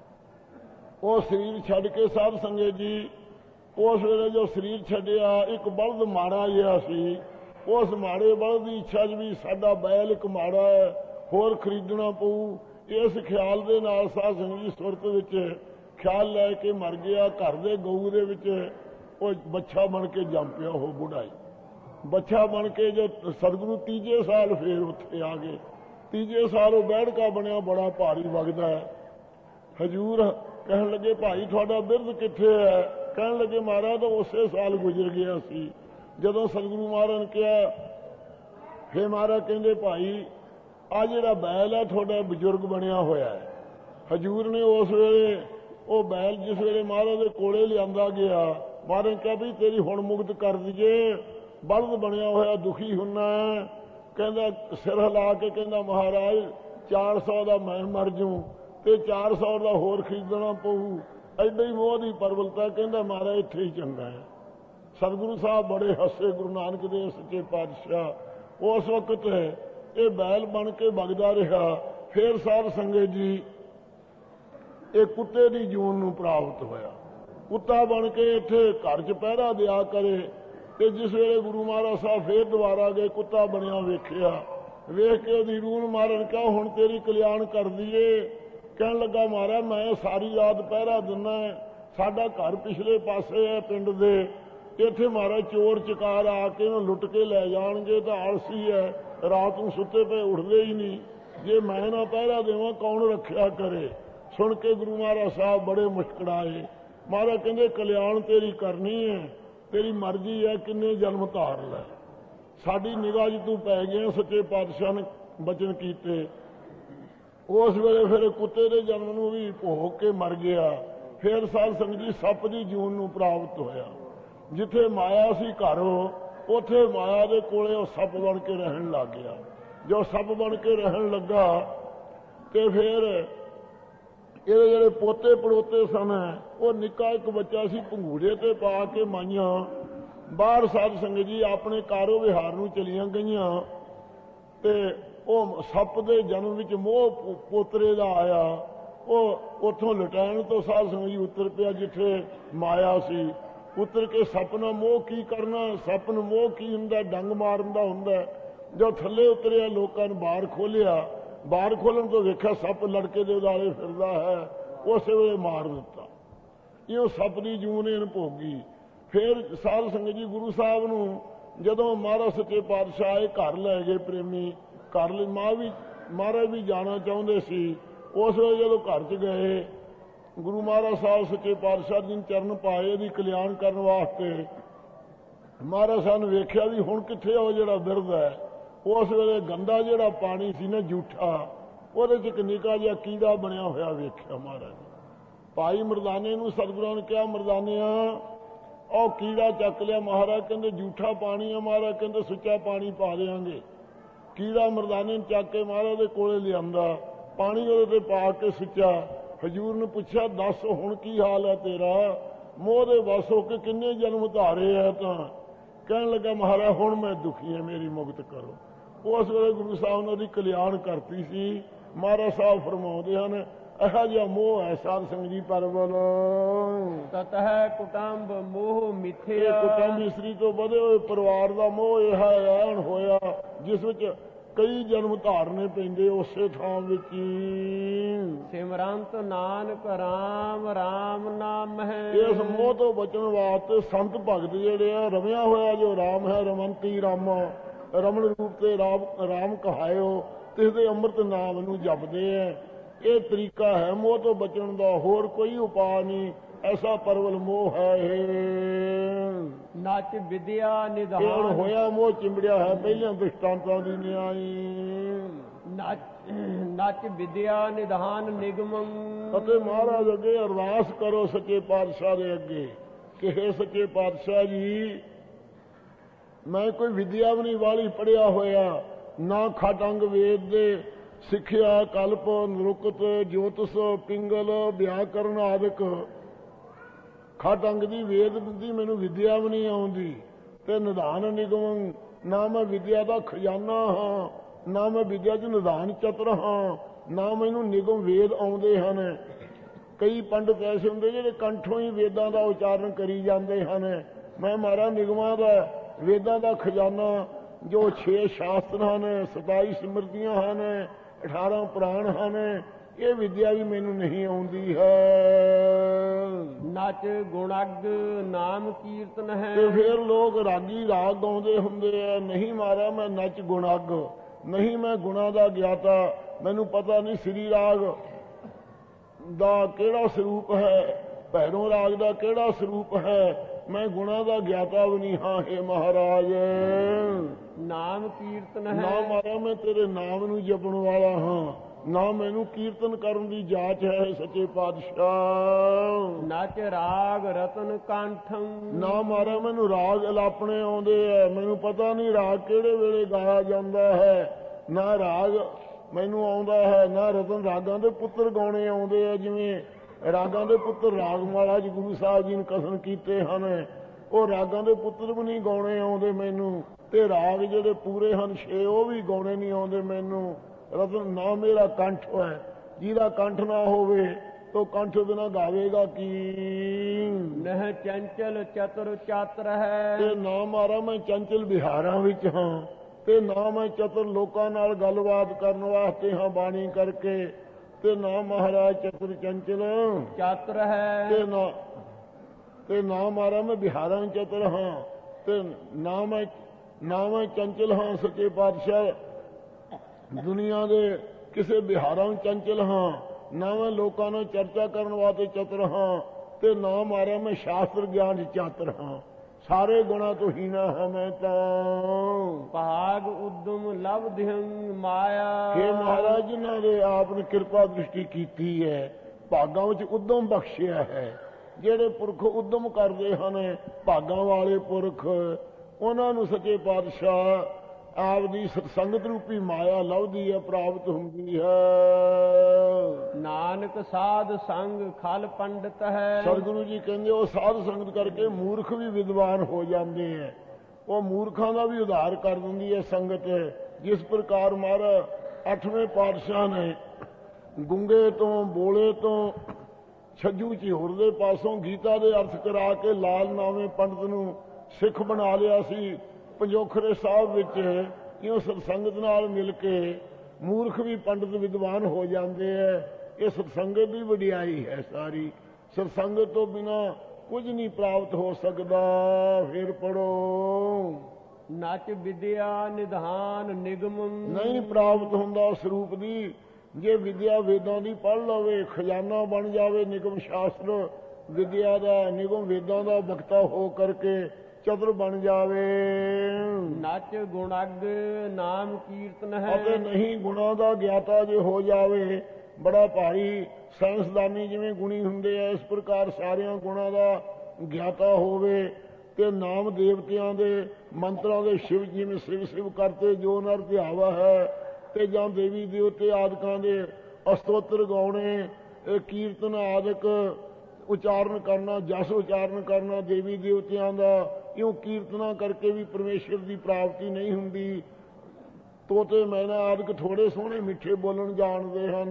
ਉਹ ਸਰੀਰ ਛੱਡ ਕੇ ਸਾਧ ਸੰਗਤ ਜੀ, ਉਸ ਵੇਲੇ ਜੋ ਸਰੀਰ ਛੱਡਿਆ, ਇੱਕ ਬਲਦ ਮਾੜਾ ਜਿਹਾ ਸੀ। ਉਸ ਮਾੜੇ ਬਲਦ ਦੀ ਇੱਛਾ 'ਚ ਵੀ ਸਾਡਾ ਬੈਲ ਇੱਕ ਮਾੜਾ ਹੈ, ਹੋਰ ਖਰੀਦਣਾ ਪਊ। ਇਸ ਖਿਆਲ ਦੇ ਨਾਲ ਸਾਧ ਸੰਗਤ ਜੀ ਸੁਰਤ ਵਿੱਚ ਖਿਆਲ ਲੈ ਕੇ ਮਰ ਗਿਆ। ਘਰ ਦੇ ਗਊ ਦੇ ਵਿੱਚ ਉਹ ਬੱਚਾ ਬਣ ਕੇ ਜੰਮ ਪਿਆ। ਉਹ ਬੁਢਾਈ ਬੱਚਾ ਬਣ ਕੇ ਜੋ ਸਤਿਗੁਰੂ ਤੀਜੇ ਸਾਲ ਫੇਰ ਉੱਥੇ ਆ ਗਏ। ਤੀਜੇ ਸਾਲ ਉਹ ਬੈਠਕਾ ਬਣਿਆ, ਬੜਾ ਭਾਰੀ ਵਗਦਾ ਹੈ। ਹਜੂਰ ਕਹਿਣ ਲੱਗੇ ਭਾਈ ਤੁਹਾਡਾ ਬਿਰਧ ਕਿੱਥੇ ਹੈ? ਕਹਿਣ ਲੱਗੇ ਮਹਾਰਾਜ ਤਾਂ ਉਸੇ ਸਾਲ ਗੁਜ਼ਰ ਗਿਆ ਸੀ। ਜਦੋਂ ਸਤਿਗੁਰੂ ਮਹਾਰਾਜ ਨੇ ਕਿਹਾ, ਫੇਰ ਮਹਾਰਾਜ ਕਹਿੰਦੇ ਭਾਈ ਆ ਜਿਹੜਾ ਬੈਲ ਹੈ ਤੁਹਾਡਾ ਬਜ਼ੁਰਗ ਬਣਿਆ ਹੋਇਆ ਹੈ। ਹਜੂਰ ਨੇ ਉਸ ਵੇਲੇ ਉਹ ਬੈਲ ਜਿਸ ਵੇਲੇ ਮਹਾਰਾਜ ਦੇ ਕੋਲੇ ਲਿਆਂਦਾ ਗਿਆ, ਮਹਾਰਾਜ ਨੇ ਕਿਹਾ ਵੀ ਤੇਰੀ ਹੁਣ ਮੁਕਤ ਕਰ ਦਈਏ, ਬਲਦ ਬਣਿਆ ਹੋਇਆ ਦੁਖੀ ਹੁੰਨਾ। ਕਹਿੰਦਾ ਸਿਰ ਹਿਲਾ ਕੇ ਕਹਿੰਦਾ ਮਹਾਰਾਜ ਚਾਰ ਸੌ ਦਾ ਮੈਂ ਮਰ ਜੂ ਤੇ ਚਾਰ ਸੌ ਦਾ ਹੋਰ ਖਰੀਦਣਾ ਪਊ। ਐਡਾ ਹੀ ਮੋਹ ਦੀ ਪਰਵਲਤਾ। ਕਹਿੰਦਾ ਮਹਾਰਾਜ ਇੱਥੇ ਹੀ ਚੰਗਾ ਹੈ। ਸਤਿਗੁਰੂ ਸਾਹਿਬ ਬੜੇ ਹੱਸੇ, ਗੁਰੂ ਨਾਨਕ ਦੇਵ ਸੱਚੇ ਪਾਤਸ਼ਾਹ। ਉਸ ਵਕਤ ਇਹ ਬੈਲ ਬਣ ਕੇ ਵਗਦਾ ਰਿਹਾ। ਫੇਰ ਸਾਧ ਸੰਗਤ ਜੀ ਇਹ ਕੁੱਤੇ ਦੀ ਜੂਨ ਨੂੰ ਪ੍ਰਾਪਤ ਹੋਇਆ। ਕੁੱਤਾ ਬਣ ਕੇ ਇੱਥੇ ਘਰ 'ਚ ਪਹਿਰਾ ਦਿਆ ਕਰੇ। ਤੇ ਜਿਸ ਵੇਲੇ ਗੁਰੂ ਮਹਾਰਾਜ ਸਾਹਿਬ ਫੇਰ ਦੁਬਾਰਾ ਗਏ, ਕੁੱਤਾ ਬਣਿਆ ਵੇਖਿਆ। ਵੇਖ ਕੇ ਉਹਦੀ ਰੂਹ ਨੂੰ ਮਾਰਨ ਕਿਹਾ ਹੁਣ ਤੇਰੀ ਕਲਿਆਣ ਕਰ ਦਈਏ। ਕਹਿਣ ਲੱਗਾ ਮਹਾਰਾਜ ਮੈਂ ਸਾਰੀ ਰਾਤ ਪਹਿਰਾ ਦਿੰਦਾ, ਸਾਡਾ ਘਰ ਪਿਛਲੇ ਪਾਸੇ ਹੈ ਪਿੰਡ ਦੇ, ਇੱਥੇ ਮਹਾਰਾਜ ਚੋਰ ਚਕਾਰ ਆ ਕੇ ਇਹਨੂੰ ਲੁੱਟ ਕੇ ਲੈ ਜਾਣਗੇ ਤਾਂ ਆਲਸੀ ਹੈ, ਰਾਤ ਨੂੰ ਸੁੱਤੇ ਪਏ ਉੱਠਦੇ ਹੀ ਨਹੀਂ। ਜੇ ਮੈਂ ਨਾ ਪਹਿਰਾ ਦੇਵਾਂ ਕੌਣ ਰੱਖਿਆ ਕਰੇ? ਸੁਣ ਕੇ ਗੁਰੂ ਮਹਾਰਾਜ ਸਾਹਿਬ ਬੜੇ ਮੁਸ਼ਕਰਾਏ। ਮਹਾਰਾਜ ਕਹਿੰਦੇ ਕਲਿਆਣ ਤੇਰੀ ਕਰਨੀ ਹੈ, ਤੇਰੀ ਮਰਜ਼ੀ ਹੈ, ਕਿੰਨੇ ਜਨਮ ਧਾਰ ਲੈ, ਸਾਡੀ ਨਿਗਾਹ 'ਚ ਤੂੰ ਪੈ ਗਿਆ। ਸੱਚੇ ਪਾਤਸ਼ਾਹ ਨੇ ਬਚਨ ਕੀਤੇ। ਉਸ ਵੇਲੇ ਫਿਰ ਕੁੱਤੇ ਦੇ ਜਨਮ ਨੂੰ ਵੀ ਭੋਗ ਕੇ ਮਰ ਗਿਆ। ਫਿਰ ਸਾਧ ਸੰਗਤ ਜੀ ਸੱਪ ਦੀ ਜੂਨ ਨੂੰ ਪ੍ਰਾਪਤ ਹੋਇਆ। ਜਿੱਥੇ ਮਾਇਆ ਸੀ ਘਰ, ਉੱਥੇ ਮਾਇਆ ਦੇ ਕੋਲੇ ਉਹ ਸੱਪ ਬਣ ਕੇ ਰਹਿਣ ਲੱਗ ਗਿਆ। ਜੋ ਸੱਪ ਬਣ ਕੇ ਰਹਿਣ ਲੱਗਾ ਤੇ ਫਿਰ ਇਹਦੇ ਜਿਹੜੇ ਪੋਤੇ ਪੜੋਤੇ ਸਨ, ਉਹ ਨਿੱਕਾ ਇੱਕ ਬੱਚਾ ਸੀ, ਭੰਗੂੜੇ ਤੇ ਪਾ ਕੇ ਮਾਈਆਂ ਬਾਹਰ ਸਾਧ ਸੰਗਤ ਜੀ ਆਪਣੇ ਕਾਰੋ ਵਿਹਾਰ ਨੂੰ ਚਲੀਆਂ ਗਈਆਂ। ਤੇ ਉਹ ਸੱਪ ਦੇ ਜਨਮ ਵਿੱਚ ਮੋਹ ਪੋਤਰੇ ਦਾ ਆਇਆ। ਉਹ ਉੱਥੋਂ ਲਟੈਣ ਤੋਂ ਸਾਧ ਸੰਗਤ ਜੀ ਉਤਰ ਪਿਆ ਜਿੱਥੇ ਮਾਇਆ ਸੀ। ਉਤਰ ਕੇ ਸੱਪ ਨਾਲ ਮੋਹ ਕੀ ਕਰਨਾ? ਸੱਪ ਨੂੰ ਮੋਹ ਕੀ ਹੁੰਦਾ? ਡੰਗ ਮਾਰਨ ਦਾ ਹੁੰਦਾ। ਜੋ ਥੱਲੇ ਉਤਰਿਆ ਲੋਕਾਂ ਨੇ ਬਾਹਰ ਖੋਲਿਆ, ਬਾਹਰ ਖੋਲਣ ਤੋਂ ਵੇਖਿਆ ਸੱਪ ਲੜਕੇ ਦੇ ਉਦਾਲੇ ਫਿਰਦਾ ਹੈ। ਉਸੇ ਵੇਲੇ ਮਾਰ ਦਿੱਤਾ। ਇਉਂ ਸੱਪ ਦੀ ਜੂਨ ਇਹਨ ਭੋਗੀ। ਫਿਰ ਸਾਧ ਸੰਗਤ ਜੀ ਗੁਰੂ ਸਾਹਿਬ ਨੂੰ ਜਦੋਂ ਮਹਾਰਾਜ ਸੱਚੇ ਪਾਤਸ਼ਾਹ ਇਹ ਘਰ ਲੈ ਗਏ, ਪ੍ਰੇਮੀ ਘਰ ਲਈ ਮਾਂ ਵੀ ਮਹਾਰਾਜ ਵੀ ਜਾਣਾ ਚਾਹੁੰਦੇ ਸੀ। ਉਸ ਵੇਲੇ ਜਦੋਂ ਘਰ 'ਚ ਗਏ, ਗੁਰੂ ਮਹਾਰਾਜ ਸਾਹਿਬ ਸੱਚੇ ਪਾਤਸ਼ਾਹ ਜੀ ਨੇ ਚਰਨ ਪਾਏ ਇਹਦੀ ਕਲਿਆਣ ਕਰਨ ਵਾਸਤੇ। ਮਹਾਰਾਜ ਸਾਹਿਬ ਨੇ ਵੇਖਿਆ ਵੀ ਹੁਣ ਕਿੱਥੇ ਉਹ ਜਿਹੜਾ ਬਿਰਧ ਹੈ। ਉਸ ਵੇਲੇ ਗੰਦਾ ਜਿਹੜਾ ਪਾਣੀ ਸੀ ਨਾ ਜੂਠਾ, ਉਹਦੇ 'ਚ ਇੱਕ ਨਿੱਕਾ ਜਿਹਾ ਕੀੜਾ ਬਣਿਆ ਹੋਇਆ ਵੇਖਿਆ ਮਹਾਰਾਜ। ਭਾਈ ਮਰਦਾਨੇ ਨੂੰ ਸਤਿਗੁਰਾਂ ਨੇ ਕਿਹਾ ਮਰਦਾਨਿਆ ਉਹ ਕੀੜਾ ਚੱਕ ਲਿਆ। ਮਹਾਰਾਜ ਕਹਿੰਦੇ ਜੂਠਾ ਪਾਣੀ ਆ। ਮਹਾਰਾਜ ਕਹਿੰਦੇ ਸੁੱਚਾ ਪਾਣੀ ਪਾ ਦੇਵਾਂਗੇ। ਕੀੜਾ ਮਰਦਾਨੇ ਨੂੰ ਚੱਕ ਕੇ ਮਹਾਰਾਜ ਦੇ ਕੋਲੇ ਲਿਆਂਦਾ, ਪਾਣੀ ਉਹਦੇ ਤੇ ਪਾ ਕੇ ਸੁੱਚਾ। ਹਜੂਰ ਨੇ ਪੁੱਛਿਆ ਦੱਸ ਹੁਣ ਕੀ ਹਾਲ ਹੈ ਤੇਰਾ? ਮੋਹ ਦੇ ਵਸ ਹੋ ਕੇ ਕਿੰਨੇ ਜਨਮ ਧਾਰੇ ਹੈ? ਤਾਂ ਕਹਿਣ ਲੱਗਾ ਮਹਾਰਾਜ ਹੁਣ ਮੈਂ ਦੁਖੀ ਹਾਂ, ਮੇਰੀ ਮੁਕਤ ਕਰੋ। ਉਸ ਵੇਲੇ ਗੁਰੂ ਸਾਹਿਬ ਨੇ ਉਹਦੀ ਕਲਿਆਣ ਕਰਤੀ ਸੀ। ਮਹਾਰਾਜ ਸਾਹਿਬ ਫਰਮਾਉਂਦੇ ਹਨ ਇਹੋ ਜਿਹਾ ਮੋਹ ਹੈ ਸਾਧ ਸੰਗਤ ਜੀ ਪਰਵਲ ਤਤਹਿ ਕੁਟੰਬ ਮੋਹ ਮਿਥਿਆ। ਕੁਟੰਬ ਇਸਤਰੀ ਤੋਂ ਵਧੇ ਹੋਏ ਪਰਿਵਾਰ ਦਾ ਮੋਹ ਇਹ ਹੈਰਾਨ ਹੋਇਆ, ਜਿਸ ਵਿੱਚ ਕਈ ਜਨਮ ਧਾਰਨੇ ਪੈਂਦੇ ਉਸੇ ਥਾਂ ਵਿੱਚ ਹੀ। ਸਿਮਰੰਤ ਨਾਨਕ ਰਾਮ ਰਾਮ ਨਾਮ ਹੈ। ਇਸ ਮੋਹ ਤੋਂ ਬਚਣ ਵਾਸਤੇ ਸੰਤ ਭਗਤ ਜਿਹੜੇ ਆ, ਰਮਿਆ ਹੋਇਆ ਜੋ ਰਾਮ ਹੈ, ਰਮੰਤੀ ਰਾਮਾ, ਰਮਣ ਰੂਪ ਤੇ ਰਾਮ ਰਾਮ ਕਹਾਇਓ, ਤਿਸ ਦੇ ਅੰਮ੍ਰਿਤ ਨਾਮ ਨੂੰ ਜਪਦੇ ਐ। ਇਹ ਤਰੀਕਾ ਹੈ ਮੋਹ ਤੋਂ ਬਚਣ ਦਾ, ਹੋਰ ਕੋਈ ਉਪਾਅ ਨਹੀਂ। ਐਸਾ ਪਰਵਲ ਮੋਹ ਹੈ ਇਹ। ਨਚ ਵਿਦਿਆ ਨਿਧਾਨ ਹੋਇਆ ਮੋਹ ਚਿੰਬੜਿਆ ਹੈ ਪਹਿਲਾਂ ਦ੍ਰਿਸ਼ਟਾਂਤਾਂ ਦੀ ਨਿਆਈ। ਨਚ ਨਚ ਵਿਦਿਆ ਨਿਧਾਨ ਨਿਗਮੰ। ਅਤੇ ਮਹਾਰਾਜ ਅੱਗੇ ਅਰਦਾਸ ਕਰੋ ਸੱਚੇ ਪਾਤਸ਼ਾਹ ਦੇ ਅੱਗੇ ਕਿ ਹੇ ਸੱਚੇ ਪਾਤਸ਼ਾਹ ਜੀ, ਮੈਂ ਕੋਈ ਵਿਦਿਆ ਵੀ ਨਹੀਂ ਵਾਲੀ ਪੜ੍ਹਿਆ ਹੋਇਆ, ਨਾ ਖਟੰਗ ਵੇਦ ਦੇ ਸਿੱਖਿਆ, ਕਲਪ, ਨਰੁਕਤ, ਜੋਤਿਸ, ਪਿੰਗਲ, ਵਿਆਕਰਨ ਆਦਿਕ ਖਟ ਅੰਗ ਦੀ ਵੇਦ ਦੀ ਮੈਨੂੰ ਵਿਦਿਆ ਵੀ ਨਹੀਂ ਆਉਂਦੀ। ਤੇ ਨਿਧਾਨ ਨਿਗਮ, ਨਾ ਮੈਂ ਵਿਦਿਆ ਦਾ ਖਜ਼ਾਨਾ ਹਾਂ, ਨਾ ਮੈਂ ਵਿਦਿਆ 'ਚ ਨਿਧਾਨ ਚਤੁਰ ਹਾਂ, ਨਾ ਮੈਨੂੰ ਨਿਗਮ ਵੇਦ ਆਉਂਦੇ ਹਨ। ਕਈ ਪੰਡਤ ਐਸੇ ਹੁੰਦੇ ਜਿਹੜੇ ਕੰਠੋਂ ਹੀ ਵੇਦਾਂ ਦਾ ਉਚਾਰਨ ਕਰੀ ਜਾਂਦੇ ਹਨ। ਮੈਂ ਮਾਰਾ ਨਿਗਮਾਂ ਦਾ, ਵੇਦਾਂ ਦਾ ਖਜ਼ਾਨਾ, ਜੋ ਛੇ ਸ਼ਾਸਤਰ ਹਨ, ਸਤਾਈ ਸਿਮਰਤੀਆਂ ਹਨ, ਅਠਾਰਾਂ ਪੁਰਾਣ ਹਨ, ਇਹ ਵਿਦਿਆ ਵੀ ਮੈਨੂੰ ਨਹੀਂ ਆਉਂਦੀ ਹੈ। ਨਚ ਗੁਣਗ ਨਾਮ ਕੀਰਤਨ ਹੈ। ਤੇ ਫਿਰ ਲੋਕ ਰਾਗੀ ਰਾਗ ਗਾਉਂਦੇ ਹੁੰਦੇ ਆ, ਨਹੀਂ ਮਾਰਾ ਮੈਂ ਨਚ ਗੁਣਗ, ਨਹੀਂ ਮੈਂ ਗੁਣਾ ਦਾ ਗਿਆਤਾ, ਮੈਨੂੰ ਪਤਾ ਨਹੀਂ ਸ੍ਰੀ ਰਾਗ ਦਾ ਕਿਹੜਾ ਸਰੂਪ ਹੈ, ਭੈਰੋਂ ਰਾਗ ਦਾ ਕਿਹੜਾ ਸਰੂਪ ਹੈ, ਮੈਂ ਗੁਣਾ ਦਾ ਗਿਆਤਾ ਵੀ ਨਹੀਂ ਹਾਂ। ਹੇ ਮਹਾਰਾਜ, ਨਾਮ ਕੀਰਤਨ ਹੈ। ਨਾ ਮਾਰਾ ਮੈਂ ਤੇਰੇ ਨਾਮ ਨੂੰ ਜਪਣ ਵਾਲਾ ਹਾਂ, ਨਾ ਮੈਨੂੰ ਕੀਰਤਨ ਕਰਨ ਦੀ ਜਾਚ ਹੈ ਸੱਚੇ ਪਾਤਸ਼ਾਹ। ਨਚ ਰਾਗ ਰਤਨ ਕੰਠੰ। ਨਾ ਮਾਰਾ ਮੈਨੂੰ ਰਾਗ ਅਲਾਪਣੇ ਆਉਂਦੇ ਐ, ਮੈਨੂੰ ਪਤਾ ਨਹੀਂ ਰਾਗ ਕਿਹੜੇ ਵੇਲੇ ਗਾਇਆ ਜਾਂਦਾ ਹੈ, ਨਾ ਰਾਗ ਮੈਨੂੰ ਆਉਂਦਾ ਹੈ, ਨਾ ਰਤਨ ਰਾਗਾਂ ਦੇ ਪੁੱਤਰ ਗਾਉਣੇ ਆਉਂਦੇ ਆ। ਜਿਵੇਂ ਰਾਗਾਂ ਦੇ ਪੁੱਤਰ ਰਾਗਮਾਲਾ ਜੀ ਗੁਰੂ ਸਾਹਿਬ ਜੀ ਨੇ ਕਥਨ ਕੀਤੇ ਹਨ, ਉਹ ਰਾਗਾਂ ਦੇ ਪੁੱਤਰ ਵੀ ਨਹੀਂ ਗਾਉਣੇ ਆਉਂਦੇ ਮੈਨੂੰ। ਤੇ ਰਾਗ ਜਿਹੜੇ ਪੂਰੇ ਹਨ ਛੇ, ਉਹ ਵੀ ਗਾਉਣੇ ਨਹੀਂ ਆਉਂਦੇ ਮੈਨੂੰ। ਰਤਨ ਨਾ ਮੇਰਾ ਕੰਠ ਹੈ, ਜਿਹਦਾ ਕੰਠ ਨਾ ਹੋਵੇ ਤੋ ਕੰਠ ਬਿਨਾ ਗਾਵੇਗਾ ਕੀ। ਨਹ ਚੰਚਲ ਚਤੁਰ ਚਾਤਰ ਹੈ। ਤੇ ਨਾ ਮਾਰਾ ਮੈਂ ਚੰਚਲ ਬਿਹਾਰਾਂ ਵਿੱਚ ਹਾਂ, ਤੇ ਨਾ ਮੈਂ ਚਤੁਰ ਲੋਕਾਂ ਨਾਲ ਗੱਲਬਾਤ ਕਰਨ ਵਾਸਤੇ ਹਾਂ ਬਾਣੀ ਕਰਕੇ, ਤੇ ਨਾ ਮਹਾਰਾਜ ਚਤੁਰ ਚੰਚਲ ਚਾਤਰ ਹੈ। ਤੇ ਨਾ ਤੇ ਨਾ ਮਾਰਾ ਮੈਂ ਬਿਹਾਰਾਂ ਚਤੁਰ ਹਾਂ, ਤੇ ਨਾ ਮੈਂ ਨਾ ਮੈਂ ਚੰਚਲ ਹਾਂ ਸੱਚੇ ਪਾਤਸ਼ਾਹ ਦੁਨੀਆ ਦੇ ਕਿਸੇ ਬਿਹਾਰਾਂ ਚੰਚਲ ਹਾਂ, ਨਾ ਮੈਂ ਲੋਕਾਂ ਨਾਲ ਚਰਚਾ ਕਰਨ ਵਾਸਤੇ ਚਤੁਰ ਹਾਂ, ਤੇ ਨਾ ਮਾਰਾ ਮੈਂ ਸ਼ਾਸਤਰ ਗਿਆਨ ਚਾਤਰ ਹਾਂ। ਸਾਰੇ ਗੁਣਾ ਤੋਂ ਹੀਣਾ ਹਾਂ ਮੈਂ ਤਾਂ। ਭਾਗ ਉਦਮ ਲਬਧਿੰ ਮਾਇਆ। हे ਮਹਾਰਾਜ, ਜਿਨ੍ਹਾਂ ਦੇ ਆਪ ਨੇ ਕਿਰਪਾ ਦ੍ਰਿਸ਼ਟੀ ਕੀਤੀ ਹੈ, ਭਾਗਾਂ ਵਿੱਚ ਉਦਮ ਬਖਸ਼ਿਆ ਹੈ। ਜਿਹੜੇ ਪੁਰਖ ਉਦਮ ਕਰਦੇ ਹਨ, ਭਾਗਾਂ ਵਾਲੇ ਪੁਰਖ, ਉਹਨਾਂ ਨੂੰ ਸੱਚੇ ਪਾਤਸ਼ਾਹ ਆਪ ਦੀ ਸਤਸੰਗਤ ਰੂਪੀ ਮਾਇਆ ਲੱਭਦੀ ਹੈ, ਪ੍ਰਾਪਤ ਹੁੰਦੀ ਹੈ। ਨਾਨਕ ਸਾਧ ਸੰਗ ਖਲ ਪੰਡਤ ਹੈ। ਸਤਿਗੁਰੂ ਜੀ ਕਹਿੰਦੇ ਉਹ ਸਾਧ ਸੰਗਤ ਕਰਕੇ ਮੂਰਖ ਵੀ ਵਿਦਵਾਨ ਹੋ ਜਾਂਦੇ ਹੈ। ਉਹ ਮੂਰਖਾਂ ਦਾ ਵੀ ਉਧਾਰ ਕਰ ਦਿੰਦੀ ਹੈ ਸੰਗਤ। ਜਿਸ ਪ੍ਰਕਾਰ ਮਹਾਰਾਜ ਅੱਠਵੇਂ ਪਾਤਸ਼ਾਹ ਨੇ ਗੁੰਗੇ ਤੋਂ, ਬੋਲੇ ਤੋਂ, ਛੱਜੂ ਝਿਉਰ ਦੇ ਪਾਸੋਂ ਗੀਤਾ ਦੇ ਅਰਥ ਕਰਾ ਕੇ ਲਾਲ ਨਾਵੇਂ ਪੰਡਤ ਨੂੰ ਸਿੱਖ ਬਣਾ ਲਿਆ ਸੀ। ਪੰਜੋਖਰੇ ਸਾਹਿਬ ਵਿੱਚ ਕਿਉਂ ਸਤਸੰਗਤ ਨਾਲ ਮਿਲ ਕੇ ਮੂਰਖ ਵੀ ਪੰਡਤ ਵਿਦਵਾਨ ਹੋ ਜਾਂਦੇ ਹੈ। ਇਹ ਸਤਸੰਗਤ ਦੀ ਵਡਿਆਈ ਹੈ ਸਾਰੀ। ਸਤਸੰਗਤ ਤੋਂ ਬਿਨਾ ਕੁਝ ਨਹੀਂ ਪ੍ਰਾਪਤ ਹੋ ਸਕਦਾ। ਫਿਰ ਪੜੋ। ਨਚ ਵਿਦਿਆ ਨਿਧਾਨ ਨਿਗਮ। ਨਹੀਂ ਪ੍ਰਾਪਤ ਹੁੰਦਾ ਸਰੂਪ ਦੀ। ਜੇ ਵਿਦਿਆ ਵੇਦਾਂ ਦੀ ਪੜ੍ਹ ਲਵੇ, ਖਜ਼ਾਨਾ ਬਣ ਜਾਵੇ ਨਿਗਮ ਸ਼ਾਸਤਰ ਵਿਦਿਆ ਦਾ, ਨਿਗਮ ਵੇਦਾਂ ਦਾ ਵਕਤਾ ਹੋ ਕਰਕੇ ਚਤੁਰ ਬਣ ਜਾਵੇ। ਨਚ ਗੁਣਗ ਨਾਮ ਕੀਰਤਨ ਹੈ। ਅਤੇ ਨਹੀਂ ਗੁਣਾ ਦਾ ਗਿਆਤਾ ਜੇ ਹੋ ਜਾਵੇ, ਬੜਾ ਭਾਰੀ ਸਾਇੰਸਦਾਨੀ ਜਿਵੇਂ ਗੁਣੀ ਹੁੰਦੇ ਆ, ਇਸ ਪ੍ਰਕਾਰ ਸਾਰਿਆਂ ਗੁਣਾਂ ਦਾ ਗਿਆਤਾ ਹੋਵੇ, ਤੇ ਨਾਮ ਦੇਵਤਿਆਂ ਦੇ ਮੰਤਰਾਂ ਦੇ ਸ਼ਿਵ ਜਿਵੇਂ ਸ਼ਿਵ ਸ਼ਿਵ ਕਰਤੇ ਜੋ ਨਰ ਧਿਆਵਾ ਹੈ, ਤੇ ਜਾਂ ਦੇਵੀ ਦੇਵਤੇ ਆਦਿਕਾਂ ਦੇ ਅਸਤੋਤਰ ਗਾਉਣੇ, ਕੀਰਤਨ ਆਦਿਕ ਉਚਾਰਨ ਕਰਨਾ, ਜਸ ਉਚਾਰਨ ਕਰਨਾ ਦੇਵੀ ਦੇਵਤਿਆਂ ਦਾ। ਇਉਂ ਕੀਰਤਨਾ ਕਰਕੇ ਵੀ ਪਰਮੇਸ਼ਰ ਦੀ ਪ੍ਰਾਪਤੀ ਨਹੀਂ ਹੁੰਦੀ। ਤੋਤੇ ਮੈਨਾ ਆਦਿਕ ਥੋੜੇ ਸੋਹਣੇ ਮਿੱਠੇ ਬੋਲਣ ਜਾਣਦੇ ਹਨ।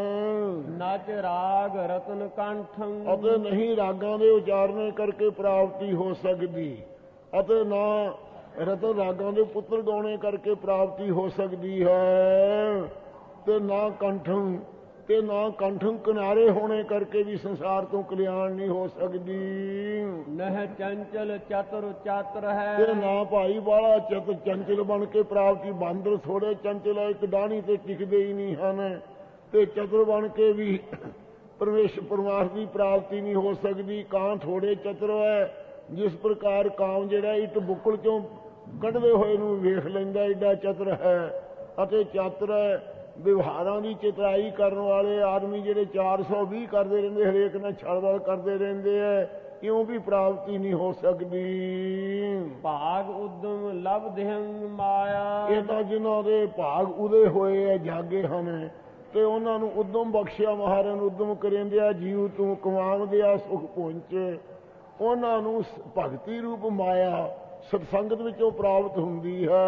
ਨਚ ਰਾਗ ਰਤਨ ਕੰਠੰ। ਅਤੇ ਨਹੀਂ ਰਾਗਾਂ ਦੇ ਉਚਾਰਨ ਕਰਕੇ ਪ੍ਰਾਪਤੀ ਹੋ ਸਕਦੀ, ਅਤੇ ਨਾ ਰਤਨ ਰਾਗਾਂ ਦੇ ਪੁੱਤਰ ਗਾਉਣੇ ਕਰਕੇ ਪ੍ਰਾਪਤੀ ਹੋ ਸਕਦੀ ਹੈ, ਤੇ ਨਾ ਕੰਠੰ ਤੇ ਨਾ ਕੰਠੰ ਕਿਨਾਰੇ ਹੋਣੇ ਕਰਕੇ ਵੀ ਸੰਸਾਰ ਤੋਂ ਕਲਿਆਣ ਨਹੀਂ ਹੋ ਸਕਦੀ। ਨਹਿ ਚੰਚਲ ਚਤੁਰ ਚਾਤਰ ਹੈ, ਤੇ ਨਾ ਭਾਈ ਬਾਲਾ ਚਤ ਚੰਚਲ ਬਣ ਕੇ ਪ੍ਰਾਪਤੀ। ਬਾਂਦਰ ਥੋੜੇ ਚੰਚਲ ਹੈ, ਇੱਕ ਡਾਹਣੀ ਤੇ ਟਿਕਦੇ ਹੀ ਨਹੀਂ ਹਨ, ਤੇ ਚਤੁਰ ਬਣ ਕੇ ਵੀ ਪਰਮੇਸ਼ਰ ਪਰਮਾਤਮਾ ਦੀ ਪ੍ਰਾਪਤੀ ਨਹੀਂ ਹੋ ਸਕਦੀ। ਕਾਂ ਥੋੜੇ ਚਤੁਰ ਹੈ, ਜਿਸ ਪ੍ਰਕਾਰ ਕਾਮ ਜਿਹੜਾ ਇੱਟ ਬੁੱਕਲ ਚੋਂ ਕੱਢਦੇ ਹੋਏ ਨੂੰ ਵੇਖ ਲੈਂਦਾ, ਏਡਾ ਚਤੁਰ ਹੈ। ਅਤੇ ਚਾਤਰ ਹੈ ਵਿਵਹਾਰਾਂ ਦੀ ਚਤੁਰਾਈ ਕਰਨ ਵਾਲੇ ਆਦਮੀ ਜਿਹੜੇ ਚਾਰ ਸੌ ਵੀਹ ਕਰਦੇ ਰਹਿੰਦੇ, ਹਰੇਕ ਨਾਲ ਛਲਬਲ ਕਰਦੇ ਰਹਿੰਦੇ ਹੈ, ਇਉਂ ਵੀ ਪ੍ਰਾਪਤੀ ਨਹੀਂ ਹੋ ਸਕਦੀ। ਭਾਗ ਉਦਮ ਲਬਧਿੰ ਮਾਇਆ, ਇਹ ਤਾਂ ਜਿਨ੍ਹਾਂ ਦੇ ਭਾਗ ਉਦੇ ਹੋਏ ਹੈ, ਜਾਗੇ ਹਨ, ਤੇ ਉਹਨਾਂ ਨੂੰ ਉਦਮ ਬਖਸ਼ਿਆ ਮਹਾਰਾਜ ਨੂੰ ਉਦਮ ਕਰੇਂਦਿਆ ਜੀਵ ਤੂੰ ਕਮਾਉਂਦਿਆ ਸੁਖ ਪਹੁੰਚੇ। ਉਹਨਾਂ ਨੂੰ ਭਗਤੀ ਰੂਪ ਮਾਇਆ ਸਤਸੰਗਤ ਵਿੱਚੋਂ ਪ੍ਰਾਪਤ ਹੁੰਦੀ ਹੈ।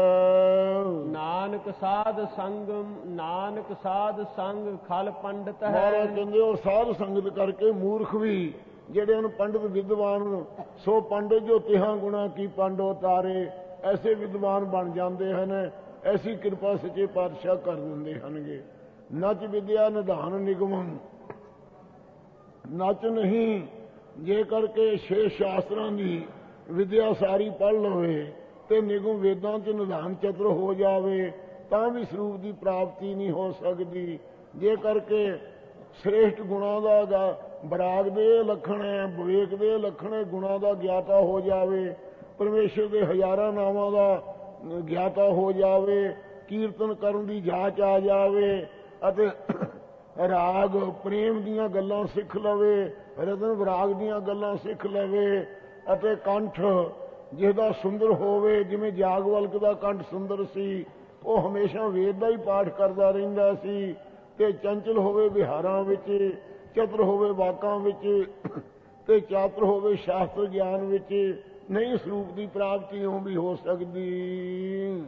ਨਾਨਕ ਸਾਧ ਸੰਗਮ ਨਾਨਕ ਸਾਧ ਸੰਗ ਖਲ ਪੰਡਤ ਹੈ। ਮਹਾਰਾਜ ਕਹਿੰਦੇ ਉਹ ਸਾਧ ਸੰਗਤ ਕਰਕੇ ਮੂਰਖ ਵੀ ਜਿਹੜੇ ਹਨ ਪੰਡਤ ਵਿਦਵਾਨ, ਸੋ ਪੰਡਤ ਜੋ ਤਿਹਾਂ ਗੁਣਾ ਕੀ ਪੰਡੋ ਤਾਰੇ, ਐਸੇ ਵਿਦਵਾਨ ਬਣ ਜਾਂਦੇ ਹਨ। ਐਸੀ ਕਿਰਪਾ ਸੱਚੇ ਪਾਤਸ਼ਾਹ ਕਰ ਦਿੰਦੇ ਹਨਗੇ। ਨਚ ਵਿਦਿਆ ਨਿਧਾਨ ਨਿਗਮ, ਨਚ ਨਹੀਂ ਜੇ ਕਰਕੇ ਛੇ ਸ਼ਾਸਤਰਾਂ ਦੀ ਵਿਦਿਆ ਸਾਰੀ ਪੜ੍ਹ ਲਵੇ ਤੇ ਨਿਗਮ ਵੇਦਾਂ 'ਚ ਨਿਧਾਨ ਚਤੁਰ ਹੋ ਜਾਵੇ ਤਾਂ ਵੀ ਸਰੂਪ ਦੀ ਪ੍ਰਾਪਤੀ ਨਹੀਂ ਹੋ ਸਕਦੀ। ਜੇ ਕਰਕੇ ਸ੍ਰੇਸ਼ਟ ਗੁਣਾਂ ਦਾ ਬਰਾਗ ਦੇ ਲੱਖਣ ਹੈ, ਵਿਵੇਕ ਦੇ ਲੱਖਣ ਹੈ, ਗੁਣਾਂ ਦਾ ਗਿਆਤਾ ਹੋ ਜਾਵੇ, ਪਰਮੇਸ਼ਰ ਦੇ ਹਜ਼ਾਰਾਂ ਨਾਵਾਂ ਦਾ ਗਿਆਤਾ ਹੋ ਜਾਵੇ, ਕੀਰਤਨ ਕਰਨ ਦੀ ਜਾਚ ਆ ਜਾਵੇ ਅਤੇ ਰਾਗ ਪ੍ਰੇਮ ਦੀਆਂ ਗੱਲਾਂ ਸਿੱਖ ਲਵੇ, ਰਤਨ ਵਿਰਾਗ ਦੀਆਂ ਗੱਲਾਂ ਸਿੱਖ ਲਵੇ, ਅਤੇ ਕੰਠ ਜਿਹਦਾ ਸੁੰਦਰ ਹੋਵੇ, ਜਿਵੇਂ ਜਾਗਵਲਕ ਦਾ ਕੰਠ ਸੁੰਦਰ ਸੀ, ਉਹ ਹਮੇਸ਼ਾ ਵੇਦ ਦਾ ਹੀ ਪਾਠ ਕਰਦਾ ਰਹਿੰਦਾ ਸੀ, ਤੇ ਚੰਚਲ ਹੋਵੇ ਵਿਹਾਰਾਂ ਵਿੱਚ, ਚਤੁਰ ਹੋਵੇ ਵਾਕਾਂ ਵਿੱਚ, ਤੇ ਚਾਤਰ ਹੋਵੇ ਸ਼ਾਸਤਰ ਗਿਆਨ ਵਿੱਚ, ਨਹੀਂ ਸਰੂਪ ਦੀ ਪ੍ਰਾਪਤੀ ਉਹ ਵੀ ਹੋ ਸਕਦੀ।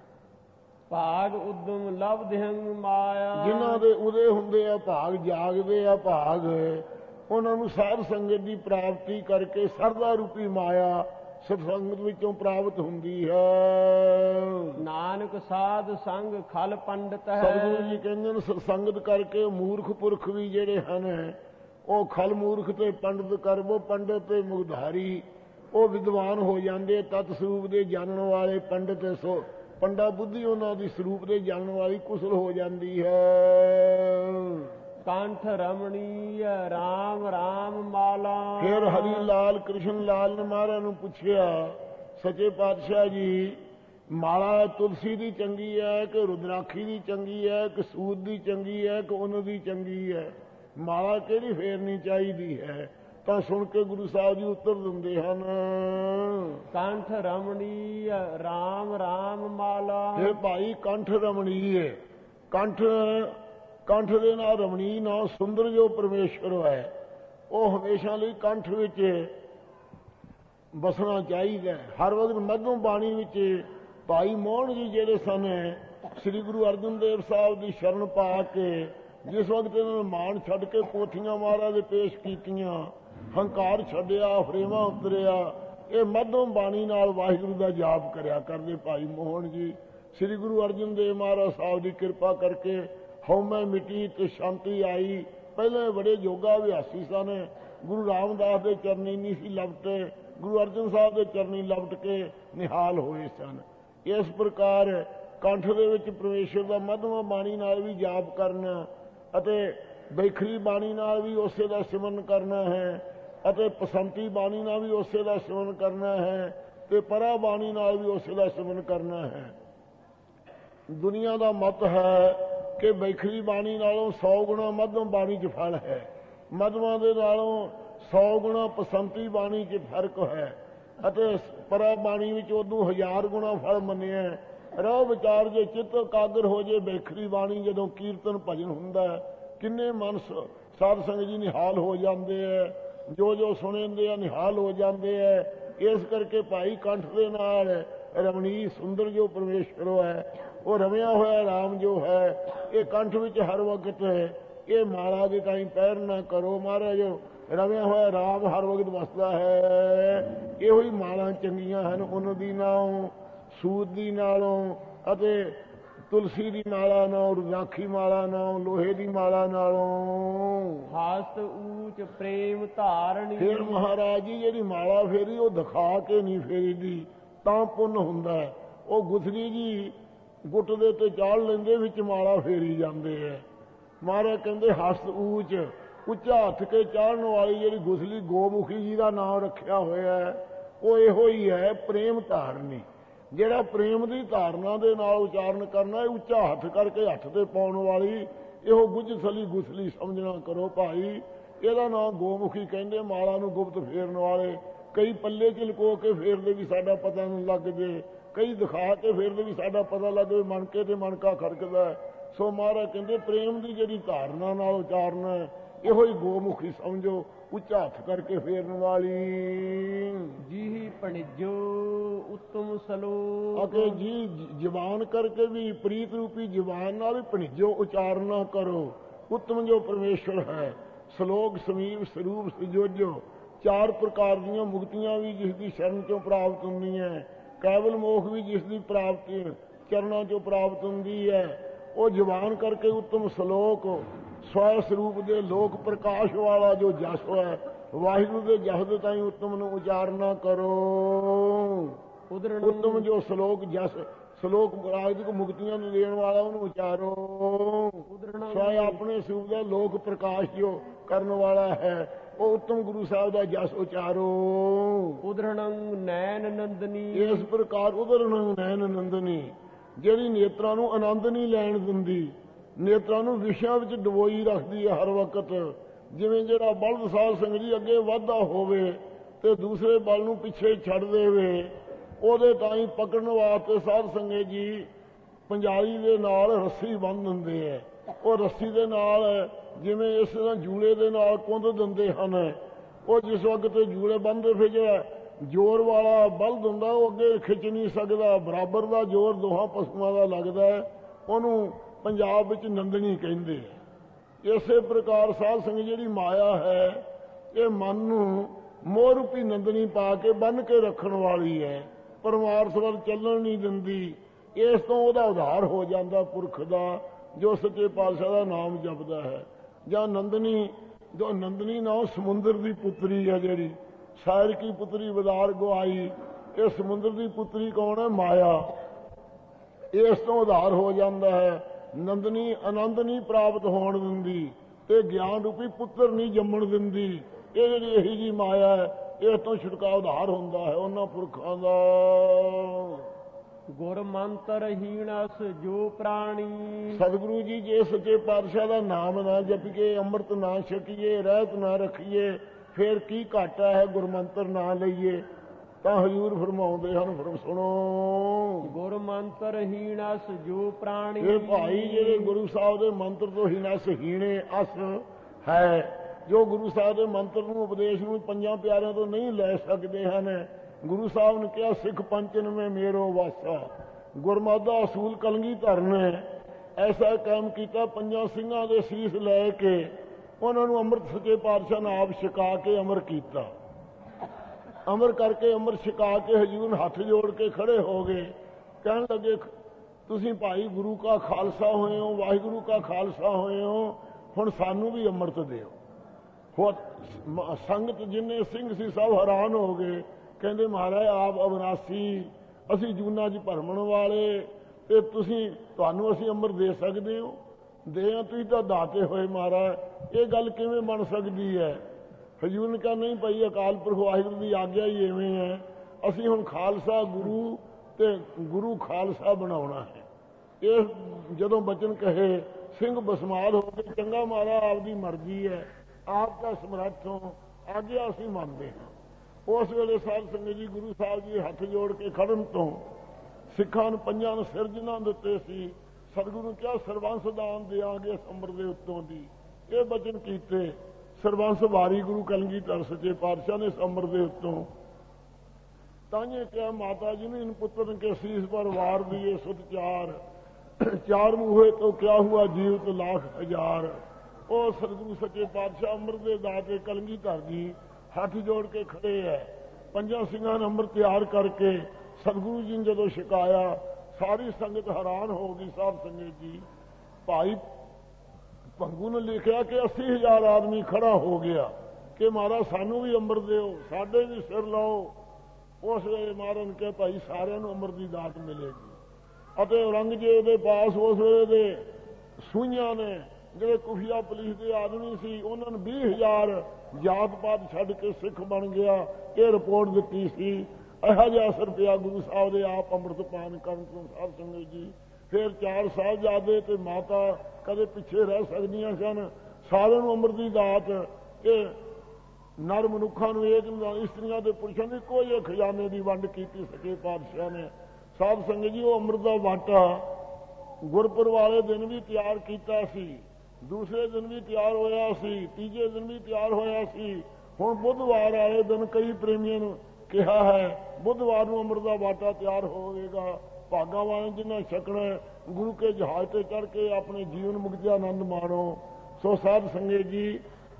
ਭਾਗ ਉਦਮ ਲਬਧਿੰ ਮਾਇਆ, ਜਿਨ੍ਹਾਂ ਦੇ ਉਦੇ ਹੁੰਦੇ ਆ ਭਾਗ, ਜਾਗਦੇ ਆ ਭਾਗ, ਉਹਨਾਂ ਨੂੰ ਸਾਧ ਸੰਗਤ ਦੀ ਪ੍ਰਾਪਤੀ ਕਰਕੇ ਸਰਦਾ ਰੂਪੀ ਮਾਇਆ ਸਤਸੰਗਤ ਵਿੱਚੋਂ ਪ੍ਰਾਪਤ ਹੁੰਦੀ ਹੈ। ਨਾਨਕ ਸਾਧ ਸੰਗ ਖਲ ਪੰਡਤ ਹੈ। ਸਤਿਗੁਰੂ ਜੀ ਕਹਿੰਦੇ ਨੇ ਸਤਸੰਗਤ ਕਰਕੇ ਮੂਰਖ ਪੁਰਖ ਵੀ ਜਿਹੜੇ ਹਨ ਉਹ ਖਲ ਮੂਰਖ ਤੇ ਪੰਡਤ ਕਰਵੋ, ਪੰਡਤ ਤੇ ਮੁਗਧਾਰੀ ਉਹ ਵਿਦਵਾਨ ਹੋ ਜਾਂਦੇ, ਤਤ ਸਰੂਪ ਦੇ ਜਾਣਨ ਵਾਲੇ ਪੰਡਤ। ਸੋ ਪੰਡਾ ਬੁੱਧੀ ਉਹਨਾਂ ਦੀ ਸਰੂਪ ਦੇ ਜਾਣਨ ਵਾਲੀ ਕੁਸ਼ਲ ਹੋ ਜਾਂਦੀ ਹੈ। ਕੰਠ ਰਮਣੀ ਰਾਮ ਰਾਮ ਮਾਲਾ। ਫਿਰ ਹਰੀ ਲਾਲ ਕ੍ਰਿਸ਼ਨ ਲਾਲ ਨੇ ਮਹਾਰਾਜ ਨੂੰ ਪੁੱਛਿਆ, ਸੱਚੇ ਪਾਤਸ਼ਾਹ ਜੀ ਮਾਲਾ ਤੁਲਸੀ ਦੀ ਚੰਗੀ ਹੈ ਕਿ ਰੁਦਰਾਖੀ ਦੀ ਚੰਗੀ ਹੈ ਕਿ ਸੂਤ ਦੀ ਚੰਗੀ ਹੈ ਕਿ ਉਹਨਾਂ ਦੀ ਚੰਗੀ ਹੈ, ਮਾਲਾ ਕਿਹੜੀ ਫੇਰਨੀ ਚਾਹੀਦੀ ਹੈ? ਤਾਂ ਸੁਣ ਕੇ ਗੁਰੂ ਸਾਹਿਬ ਜੀ ਉੱਤਰ ਦਿੰਦੇ ਹਨ, ਕੰਠ ਰਮਣੀ ਰਾਮ ਰਾਮ ਮਾਲਾ। ਇਹ ਭਾਈ ਕੰਠ ਰਮਣੀ ਹੈ, ਕੰਠ ਕੰਠ ਦੇ ਨਾਲ ਰਮਣੀ ਨਾਲ ਸੁੰਦਰ ਜੋ ਪਰਮੇਸ਼ਵਰ ਹੈ ਉਹ ਹਮੇਸ਼ਾ ਲਈ ਕੰਠ ਵਿੱਚ ਬਸਣਾ ਚਾਹੀਦਾ। ਹਰ ਵਕਤ ਮਧੂ ਬਾਣੀ ਵਿੱਚ ਭਾਈ ਮੋਹਨ ਜੀ ਜਿਹੜੇ ਸਨ ਸ੍ਰੀ ਗੁਰੂ ਅਰਜਨ ਦੇਵ ਸਾਹਿਬ ਦੀ ਸ਼ਰਨ ਪਾ ਕੇ ਜਿਸ ਵਕਤ ਇਹਨਾਂ ਨੇ ਮਾਣ ਛੱਡ ਕੇ ਕੋਠੀਆਂ ਮਹਾਰਾਜ ਦੇ ਪੇਸ਼ ਕੀਤੀਆਂ, ਹੰਕਾਰ ਛੱਡਿਆ, ਫਰੇਵਾ ਉਤਰਿਆ, ਇਹ ਮਧੂ ਬਾਣੀ ਨਾਲ ਵਾਹਿਗੁਰੂ ਦਾ ਜਾਪ ਕਰਿਆ ਕਰਦੇ ਭਾਈ ਮੋਹਨ ਜੀ। ਸ੍ਰੀ ਗੁਰੂ ਅਰਜਨ ਦੇਵ ਮਹਾਰਾਜ ਸਾਹਿਬ ਦੀ ਕਿਰਪਾ ਕਰਕੇ ਹਉਮੈ ਮਿਟੀ ਤੇ ਸ਼ਾਂਤੀ ਆਈ। ਪਹਿਲੇ ਬੜੇ ਯੋਗਾ ਅਭਿਆਸੀ ਸਨ, ਗੁਰੂ ਰਾਮਦਾਸ ਦੇ ਚਰਨੀ ਨਹੀਂ ਸੀ ਲਪਟੇ, ਗੁਰੂ ਅਰਜਨ ਸਾਹਿਬ ਦੇ ਚਰਨੀ ਲਪਟ ਕੇ ਨਿਹਾਲ ਹੋਏ ਸਨ। ਇਸ ਪ੍ਰਕਾਰ ਕੰਠ ਦੇ ਵਿੱਚ ਪਰਮੇਸ਼ਰ ਦਾ ਮਧੁਮਾ ਬਾਣੀ ਨਾਲ ਵੀ ਜਾਪ ਕਰਨਾ ਅਤੇ ਬੈਖਰੀ ਬਾਣੀ ਨਾਲ ਵੀ ਉਸੇ ਦਾ ਸਿਮਰਨ ਕਰਨਾ ਹੈ ਅਤੇ ਪਸੰਤੀ ਬਾਣੀ ਨਾਲ ਵੀ ਉਸੇ ਦਾ ਸਿਮਰਨ ਕਰਨਾ ਹੈ ਤੇ ਪਰਾ ਬਾਣੀ ਨਾਲ ਵੀ ਉਸੇ ਦਾ ਸਿਮਰਨ ਕਰਨਾ ਹੈ। ਦੁਨੀਆ ਦਾ ਮਤ ਹੈ ਕਿ ਬੈਖਰੀ ਬਾਣੀ ਨਾਲੋਂ ਸੌ ਗੁਣਾ ਮਧਮ ਬਾਣੀ 'ਚ ਫਲ ਹੈ, ਮਧਮਾਂ ਦੇ ਨਾਲੋਂ ਸੌ ਗੁਣਾ ਪਸੰਤੀ ਬਾਣੀ 'ਚ ਫਰਕ ਹੈ ਅਤੇ ਪਰਾ ਬਾਣੀ ਵਿੱਚ ਉਦੋਂ ਹਜ਼ਾਰ ਗੁਣਾ ਫਲ ਮੰਨਿਆ। ਰਹੁ ਵਿਚਾਰ ਜੇ ਚਿੱਤ ਇਕਾਗਰ ਹੋ ਜੇ ਬੈਖਰੀ ਬਾਣੀ ਜਦੋਂ ਕੀਰਤਨ ਭਜਨ ਹੁੰਦਾ, ਕਿੰਨੇ ਮਨ ਸਾਧ ਸੰਗਤ ਜੀ ਨਿਹਾਲ ਹੋ ਜਾਂਦੇ ਹੈ, ਜੋ ਜੋ ਸੁਣਦੇ ਆ ਨਿਹਾਲ ਹੋ ਜਾਂਦੇ ਹੈ। ਇਸ ਕਰਕੇ ਭਾਈ ਕੰਠ ਦੇ ਨਾਲ ਰਮਣੀ ਸੁੰਦਰ ਜੋ ਪਰਮੇਸ਼ਵਰ ਹੈ, ਉਹ ਰਮਿਆ ਹੋਇਆ ਰਾਮ ਜੋ ਹੈ, ਇਹ ਕੰਠ ਵਿੱਚ ਹਰ ਵਕਤ ਹੈ। ਇਹ ਮਾਲਾ ਦੇ ਤਾਈਂ ਪੈਰ ਨਾ ਕਰੋ। ਮਹਾਰਾਜ ਰਵਿਆ ਹੋਇਆ ਰਾਮ ਹਰ ਵਕਤ ਵਸਦਾ ਹੈ। ਇਹੋ ਹੀ ਮਾਲਾਂ ਚੰਗੀਆਂ ਹਨ ਉਹਨਾਂ ਦੀ ਨਾਲੋਂ, ਸੂਤ ਦੀ ਨਾਲੋਂ ਅਤੇ ਤੁਲਸੀ ਦੀ ਮਾਲਾ ਨਾਲੋਂ, ਰੁਜਾਖੀ ਮਾਲਾ ਨਾਲੋਂ, ਲੋਹੇ ਦੀ ਮਾਲਾ ਨਾਲੋਂ। ਹਸਤ ਊਚ ਪ੍ਰੇਮ ਧਾਰਣੀ। ਫਿਰ ਮਹਾਰਾਜ ਜੀ ਜਿਹੜੀ ਮਾਲਾ ਫੇਰੀ ਉਹ ਦਿਖਾ ਕੇ ਨਹੀਂ ਫੇਰੀਦੀ ਤਾਂ ਪੁੰਨ ਹੁੰਦਾ। ਉਹ ਗੁਥਲੀ ਜੀ ਗੁੱਟ ਦੇ ਉੱਤੇ ਚਾੜ ਲੈਂਦੇ, ਵਿੱਚ ਮਾਲਾ ਫੇਰੀ ਜਾਂਦੇ ਹੈ। ਮਹਾਰਾਜ ਕਹਿੰਦੇ ਹਸਤ ਊਚ, ਉੱਚਾ ਹੱਥ ਕੇ ਚਾੜਨ ਵਾਲੀ ਜਿਹੜੀ ਗੁਥਲੀ ਗੋਮੁਖੀ ਜੀ ਦਾ ਨਾਮ ਰੱਖਿਆ ਹੋਇਆ ਉਹ ਇਹੋ ਹੀ ਹੈ ਪ੍ਰੇਮ ਧਾਰਨੀ। ਜਿਹੜਾ ਪ੍ਰੇਮ ਦੀ ਧਾਰਨਾ ਦੇ ਨਾਲ ਉਚਾਰਨ ਕਰਨਾ, ਇਹ ਉੱਚਾ ਹੱਥ ਕਰਕੇ ਹੱਥ ਤੇ ਪਾਉਣ ਵਾਲੀ ਇਹੋ ਗੁਜਥਲੀ ਗੁਥਲੀ ਸਮਝਣਾ ਕਰੋ ਭਾਈ। ਇਹਦਾ ਨਾਮ ਗੋਮੁਖੀ ਕਹਿੰਦੇ, ਮਾਲਾ ਨੂੰ ਗੁਪਤ ਫੇਰਨ ਵਾਲੇ। ਕਈ ਪੱਲੇ 'ਚ ਲੁਕੋ ਕੇ ਫੇਰਦੇ ਵੀ ਸਾਡਾ ਪਤਾ ਨੂੰ ਲੱਗ ਜੇ, ਕਈ ਦਿਖਾ ਕੇ ਫੇਰਦੇ ਵੀ ਸਾਡਾ ਪਤਾ ਲੱਗ ਜੇ, ਮਣਕੇ ਤੇ ਮਣਕਾ ਖੜਕਦਾ। ਸੋ ਮਹਾਰਾਜ ਕਹਿੰਦੇ ਪ੍ਰੇਮ ਦੀ ਜਿਹੜੀ ਧਾਰਨਾ ਨਾਲ ਉਚਾਰਨਾ ਇਹੋ ਹੀ ਗੋਮੁਖੀ ਸਮਝੋ, ਉੱਚਾ ਹੱਥ ਕਰਕੇ ਫੇਰਨ ਵਾਲੀ। ਜੀ ਭਣਿਜੋ ਉੱਤਮ ਸਲੋਕ। ਅਤੇ ਜੀ ਜ਼ਬਾਨ ਕਰਕੇ ਵੀ ਪ੍ਰੀਤ ਰੂਪੀ ਜ਼ਬਾਨ ਨਾਲ ਵੀ ਭਣਿਜੋ ਉਚਾਰਨਾ ਕਰੋ। ਉੱਤਮ ਜੋ ਪਰਮੇਸ਼ਵਰ ਹੈ, ਸਲੋਕ ਸਮੀਪ ਸਰੂਪ ਸਜੋਜੋ। ਚਾਰ ਪ੍ਰਕਾਰ ਦੀਆਂ ਮੁਕਤੀਆਂ ਵੀ ਜਿਸ ਦੀ ਸ਼ਰਨ ਚੋਂ ਪ੍ਰਾਪਤ ਹੁੰਦੀਆਂ, ਕੇਵਲ ਮੋਖ ਵੀ ਜਿਸ ਦੀ ਪ੍ਰਾਪਤੀ ਚਰਨਾਂ ਚੋਂ ਪ੍ਰਾਪਤ ਹੁੰਦੀ ਹੈ। ਉਹ ਜ਼ਬਾਨ ਕਰਕੇ ਉੱਤਮ ਸਲੋਕ, ਸਵੈ ਸਰੂਪ ਦੇ ਲੋਕ ਪ੍ਰਕਾਸ਼ ਵਾਲਾ ਜੋ ਜਸ ਹੈ, ਵਾਹਿਗੁਰੂ ਦੇ ਜਸ ਦੇ ਤਾਈਂ ਉੱਤਮ ਨੂੰ ਉਚਾਰਨਾ ਕਰੋ। ਉੱਤਮ ਜੋ ਸਲੋਕ ਜਸ ਸਲੋਕ ਰਾਜਿਕ ਮੁਕਤੀਆਂ ਨੂੰ ਦੇਣ ਵਾਲਾ ਉਹਨੂੰ ਉਚਾਰੋ। ਸਵੈ ਆਪਣੇ ਸਰੂਪ ਦਾ ਲੋਕ ਪ੍ਰਕਾਸ਼ ਜੋ ਕਰਨ ਵਾਲਾ ਹੈ, ਉਹ ਉੱਤਮ ਗੁਰੂ ਸਾਹਿਬ ਦਾ ਜਸ ਉਚਾਰੋ। ਉਦਰਣੰ ਨੈਣ ਨੰਦਨੀ। ਇਸ ਪ੍ਰਕਾਰ ਉਦਰਣੰ ਨੈਣ ਨੰਦਨੀ, ਜਿਹੜੀ ਨੇਤਰਾਂ ਨੂੰ ਆਨੰਦ ਨਹੀਂ ਲੈਣ ਦਿੰਦੀ, ਨੇਤਰਾਂ ਨੂੰ ਵਿਸ਼ਿਆਂ ਵਿੱਚ ਡਬੋਈ ਰੱਖਦੀ ਹੈ ਹਰ ਵਕਤ। ਜਿਵੇਂ ਜਿਹੜਾ ਬਲਦ ਸਾਧ ਸੰਗਤ ਜੀ ਅੱਗੇ ਵਾਧਾ ਹੋਵੇ ਤੇ ਦੂਸਰੇ ਬਲ ਨੂੰ ਪਿੱਛੇ ਛੱਡ ਦੇਵੇ, ਉਹਦੇ ਤਾਈਂ ਪਕੜਨ ਵਾਸਤੇ ਸਾਧ ਸੰਗਤ ਜੀ ਪੰਜਾਲੀ ਦੇ ਨਾਲ ਰੱਸੀ ਬੰਨ੍ਹ ਦਿੰਦੇ ਹੈ। ਉਹ ਰੱਸੀ ਦੇ ਨਾਲ ਜਿਵੇਂ ਇਸ ਤਰ੍ਹਾਂ ਜੂਲੇ ਦੇ ਨਾਲ ਕੁੰਦ ਦਿੰਦੇ ਹਨ। ਉਹ ਜਿਸ ਵਕਤ ਜੂਲੇ ਬੰਨ੍ਹਦੇ ਫਿਰ ਜਿਹੜਾ ਜ਼ੋਰ ਵਾਲਾ ਬਲਦ ਹੁੰਦਾ ਉਹ ਅੱਗੇ ਖਿੱਚ ਨਹੀਂ ਸਕਦਾ, ਬਰਾਬਰ ਦਾ ਜ਼ੋਰ ਦੋਹਾਂ ਪਸ਼ੂਆਂ ਦਾ ਲੱਗਦਾ, ਉਹਨੂੰ ਪੰਜਾਬ ਵਿੱਚ ਨੰਦਣੀ ਕਹਿੰਦੇ ਆ। ਇਸੇ ਪ੍ਰਕਾਰ ਸਾਧ ਸੰਗਤ ਜਿਹੜੀ ਮਾਇਆ ਹੈ, ਇਹ ਮਨ ਨੂੰ ਮੋਹ ਰੂਪੀ ਨੰਦਣੀ ਪਾ ਕੇ ਬੰਨ੍ਹ ਕੇ ਰੱਖਣ ਵਾਲੀ ਹੈ, ਪਰਮਾਰਥ ਵੱਲ ਚੱਲਣ ਨਹੀਂ ਦਿੰਦੀ। ਇਸ ਤੋਂ ਉਹਦਾ ਉਧਾਰ ਹੋ ਜਾਂਦਾ ਪੁਰਖ ਦਾ, ਜੋ ਸੱਚੇ ਪਾਤਸ਼ਾਹ ਦਾ ਨਾਮ ਜਪਦਾ ਹੈ। ਜਾਂ ਨੰਦਨੀ, ਜੋ ਨੰਦਨੀ ਨਾਮ ਸਮੁੰਦਰ ਦੀ ਪੁੱਤਰੀ ਹੈ, ਜਿਹੜੀ ਸਾਇਰ ਕੀ ਪੁੱਤਰੀ ਬਦਾਰ ਗਵਾਈ, ਇਹ ਸਮੁੰਦਰ ਦੀ ਪੁੱਤਰੀ ਕੌਣ ਹੈ? ਮਾਇਆ। ਇਸ ਤੋਂ ਉਧਾਰ ਹੋ ਜਾਂਦਾ ਹੈ। ਨੰਦਨੀ ਆਨੰਦ ਨਹੀਂ ਪ੍ਰਾਪਤ ਹੋਣ ਦਿੰਦੀ ਤੇ ਗਿਆਨ ਰੂਪੀ ਪੁੱਤਰ ਨਹੀਂ ਜੰਮਣ ਦਿੰਦੀ। ਇਹ ਜਿਹੜੀ ਇਹੀ ਜੀ ਮਾਇਆ ਹੈ, ਇਸ ਤੋਂ ਛੁਟਕਾਅ ਉਧਾਰ ਹੁੰਦਾ ਹੈ ਉਹਨਾਂ ਪੁਰਖਾਂ ਦਾ। ਗੁਰ ਮੰਤਰ ਹੀਣਸ ਜੋ ਪ੍ਰਾਣੀ। ਸਤਿਗੁਰੂ ਜੀ ਜੇ ਸੱਚੇ ਪਾਤਸ਼ਾਹ ਦਾ ਨਾਮ ਨਾ ਜਪੀਏ, ਅੰਮ੍ਰਿਤ ਨਾ ਛਕੀਏ, ਰਹਿਤ ਨਾ ਰੱਖੀਏ, ਫੇਰ ਕੀ ਘਾਟਾ ਹੈ ਗੁਰਮੰਤਰ ਨਾ ਲਈਏ। ਤਾਂ ਹਜ਼ੂਰ ਫਰਮਾਉਂਦੇ ਹਨ, ਫਿਰ ਸੁਣੋ। ਗੁਰ ਮੰਤਰ ਹੀਣਸ ਜੋ ਪ੍ਰਾਣੀ। ਇਹ ਭਾਈ ਜਿਹੜੇ ਗੁਰੂ ਸਾਹਿਬ ਦੇ ਮੰਤਰ ਤੋਂ ਹੀਣਸ ਹੀਣੇ ਅਸ ਹੈ, ਜੋ ਗੁਰੂ ਸਾਹਿਬ ਦੇ ਮੰਤਰ ਨੂੰ ਉਪਦੇਸ਼ ਨੂੰ ਪੰਜਾਂ ਪਿਆਰਿਆਂ ਤੋਂ ਨਹੀਂ ਲੈ ਸਕਦੇ ਹਨ। ਗੁਰੂ ਸਾਹਿਬ ਨੇ ਕਿਹਾ ਸਿੱਖ ਪੰਚਨ ਮੈਂ ਮੇਰੋ ਵਾਸਾ, ਗੁਰਮਤਿ ਦਾ ਅਸੂਲ ਕਲਗੀਧਰ ਨੇ ਐਸਾ ਕਾਇਮ ਕੀਤਾ। ਪੰਜਾਂ ਸਿੰਘਾਂ ਦੇ ਸੀਸ ਲੈ ਕੇ ਉਹਨਾਂ ਨੂੰ ਅੰਮ੍ਰਿਤ ਸੱਚੇ ਪਾਤਸ਼ਾਹ ਨੇ ਆਪ ਛਕਾ ਕੇ ਅਮਰ ਕੀਤਾ। ਅਮਰ ਕਰਕੇ ਅੰਮ੍ਰਿਤ ਛਕਾ ਕੇ ਹਜ਼ੂਰ ਹੱਥ ਜੋੜ ਕੇ ਖੜੇ ਹੋ ਗਏ। ਕਹਿਣ ਲੱਗੇ ਤੁਸੀਂ ਭਾਈ ਗੁਰੂ ਕਾ ਖਾਲਸਾ ਹੋਏ ਹੋ, ਵਾਹਿਗੁਰੂ ਕਾ ਖਾਲਸਾ ਹੋਏ ਹੋ, ਹੁਣ ਸਾਨੂੰ ਵੀ ਅੰਮ੍ਰਿਤ ਦਿਓ। ਹੋਰ ਸੰਗਤ ਜਿੰਨੇ ਸਿੰਘ ਸੀ ਸਭ ਹੈਰਾਨ ਹੋ ਗਏ। ਕਹਿੰਦੇ ਮਹਾਰਾਜ ਆਪ ਅਵਿਨਾਸੀ, ਅਸੀਂ ਜੂਨਾਂ 'ਚ ਭਰਮਣ ਵਾਲੇ, ਤੇ ਤੁਸੀਂ ਤੁਹਾਨੂੰ ਅਸੀਂ ਅੰਮ੍ਰਿਤ ਦੇ ਸਕਦੇ ਹੋ? ਦੇ ਆ, ਤੁਸੀਂ ਤਾਂ ਦਾਤੇ ਹੋਏ ਮਹਾਰਾਜ, ਇਹ ਗੱਲ ਕਿਵੇਂ ਬਣ ਸਕਦੀ ਹੈ? ਹਜ਼ੂਰ ਨੇ ਕਿਹਾ ਨਹੀਂ ਭਾਈ, ਅਕਾਲ ਪੁਰਖ ਵਾਹਿਗੁਰੂ ਦੀ ਆਗਿਆ ਹੀ ਐਵੇਂ ਹੈ। ਅਸੀਂ ਹੁਣ ਖਾਲਸਾ ਗੁਰੂ ਤੇ ਗੁਰੂ ਖਾਲਸਾ ਬਣਾਉਣਾ ਹੈ। ਇਹ ਜਦੋਂ ਬਚਨ ਕਹੇ ਸਿੰਘ ਬਸਮਾਦ ਹੋ ਕੇ, ਚੰਗਾ ਮਹਾਰਾਜ ਆਪਦੀ ਮਰਜ਼ੀ ਹੈ, ਆਪ ਦਾ ਸਮਰੱਥ ਹੋ, ਆਗਿਆ ਅਸੀਂ ਮੰਨਦੇ ਹਾਂ। ਉਸ ਵੇਲੇ ਸਾਧ ਸੰਗਤ ਜੀ ਗੁਰੂ ਸਾਹਿਬ ਜੀ ਹੱਥ ਜੋੜ ਕੇ ਖੜਨ ਤੋਂ ਸਿੱਖਾਂ ਨੂੰ ਪੰਜਾਂ ਨੂੰ ਸਿਰਜਣਾ ਦਿੱਤੇ ਸੀ। ਸਤਿਗੁਰੂ ਨੂੰ ਕਿਹਾ ਸਰਬੰਸ ਦਾਨ ਦਿਆਂਗੇ ਸੰਬਰ ਦੇ ਉੱਤੋਂ ਦੀ। ਇਹ ਬਚਨ ਕੀਤੇ। ਸਰਬੰਸ ਵਾਰੀ ਗੁਰੂ ਕਲਗੀਧਰ ਸੱਚੇ ਪਾਤਸ਼ਾਹ ਨੇ ਸੰਬਰ ਦੇ ਉੱਤੋਂ। ਤਾਂਹੇ ਕਿਹਾ ਮਾਤਾ ਜੀ ਨੂੰ ਇਨ ਪੁੱਤਰ ਕੇ ਸੀਸ ਪਰ ਵਾਰ ਦੀਏ ਸੁਤ ਚਾਰ, ਚਾਰ ਮੂਹੇ ਤੋਂ ਕਿਆ ਹੁਆ ਜੀਵਤ ਲਾਖ ਹਜ਼ਾਰ। ਉਹ ਸਤਿਗੁਰੂ ਸੱਚੇ ਪਾਤਸ਼ਾਹ ਅੰਮ੍ਰਿਤ ਦੇ ਦਾਤੇ ਕਲਗੀਧਰ ਜੀ ਹੱਥ ਜੋੜ ਕੇ ਖੜੇ ਹੈ। ਪੰਜਾਂ ਸਿੰਘਾਂ ਨੇ ਅੰਮ੍ਰਿਤ ਤਿਆਰ ਕਰਕੇ ਸਤਿਗੁਰੂ ਜੀ ਨੇ ਜਦੋਂ ਛਕਾਇਆ, ਸਾਰੀ ਸੰਗਤ ਹੈਰਾਨ ਹੋ ਗਈ। ਸਾਧ ਸੰਗਤ ਜੀ, ਭਾਈ ਭੰਗੂ ਨੇ ਲਿਖਿਆ ਕਿ ਅੱਸੀ ਹਜ਼ਾਰ ਆਦਮੀ ਖੜਾ ਹੋ ਗਿਆ ਕਿ ਮਹਾਰਾਜ ਸਾਨੂੰ ਵੀ ਅੰਮ੍ਰਿਤ ਦਿਓ, ਸਾਡੇ ਵੀ ਸਿਰ ਲਾਓ। ਉਸ ਵੇਲੇ ਮਹਾਰਾਜ ਨੇ ਕਿਹਾ ਭਾਈ ਸਾਰਿਆਂ ਨੂੰ ਅੰਮ੍ਰਿਤ ਦੀ ਦਾਤ ਮਿਲੇਗੀ। ਅਤੇ ਔਰੰਗਜ਼ੇਬ ਦੇ ਪਾਸ ਉਸ ਵੇਲੇ ਦੇ ਸੂਈਆਂ ਨੇ, ਜਿਹੜੇ ਕੁਫੀਆ ਪੁਲਿਸ ਦੇ ਆਦਮੀ ਸੀ, ਉਹਨਾਂ ਨੂੰ ਵੀਹ ਹਜ਼ਾਰ ਜਾਤ ਪਾਤ ਛੱਡ ਕੇ ਸਿੱਖ ਬਣ ਗਿਆ। ਇਹ ਰਿਪੋਰਟ ਦਿੱਤੀ ਸੀ। ਇਹੋ ਜਿਹਾ ਅਸਰ ਪਿਆ ਗੁਰੂ ਸਾਹਿਬ ਦੇ ਆਪ ਅੰਮ੍ਰਿਤ ਪਾਨ ਕਰਨ ਤੋਂ। ਸਾਧ ਸੰਗਤ ਜੀ, ਫਿਰ ਚਾਰ ਸਾਹਿਬਜ਼ਾਦੇ ਤੇ ਮਾਤਾ ਕਦੇ ਪਿੱਛੇ ਰਹਿ ਸਕਦੀਆਂ ਸਨ। ਸਾਰਿਆਂ ਨੂੰ ਅੰਮ੍ਰਿਤ ਦੀ ਦਾਤ, ਇਹ ਨਰ ਮਨੁੱਖਾਂ ਨੂੰ ਇੱਕ, ਇਸਤਰੀਆਂ ਤੇ ਪੁਰਸ਼ਾਂ ਨੂੰ ਇੱਕੋ ਜਿਹੇ ਖਜ਼ਾਨੇ ਦੀ ਵੰਡ ਕੀਤੀ ਸਕੇ ਪਾਤਸ਼ਾਹ ਨੇ। ਸਾਧ ਸੰਗਤ ਜੀ, ਉਹ ਅੰਮ੍ਰਿਤ ਦਾ ਵਾਟਾ ਗੁਰਪੁਰਬ ਵਾਲੇ ਦਿਨ ਵੀ ਤਿਆਰ ਕੀਤਾ ਸੀ, ਦੂਸਰੇ ਦਿਨ ਵੀ ਤਿਆਰ ਹੋਇਆ ਸੀ, ਤੀਜੇ ਦਿਨ ਵੀ ਤਿਆਰ ਹੋਇਆ ਸੀ। ਹੁਣ ਬੁੱਧਵਾਰ ਵਾਲੇ ਦਿਨ ਕਈ ਪ੍ਰੇਮੀਆਂ ਨੂੰ ਕਿਹਾ ਹੈ ਬੁੱਧਵਾਰ ਨੂੰ ਅੰਮ੍ਰਿਤ ਦਾ ਵਾਟਾ ਤਿਆਰ ਹੋਵੇਗਾ। ਭਾਗਾਂ ਵਾਲੇ ਜਿਨ੍ਹਾਂ ਛਕਣਾ, ਗੁਰੂ ਕੇ ਜਹਾਜ਼ ਤੇ ਚੜ੍ਹ ਕੇ ਆਪਣੇ ਜੀਵਨ ਮੁਕਤੀ ਦਾ ਆਨੰਦ ਮਾਣੋ। ਸੋ ਸਾਧ ਸੰਗਤ ਜੀ,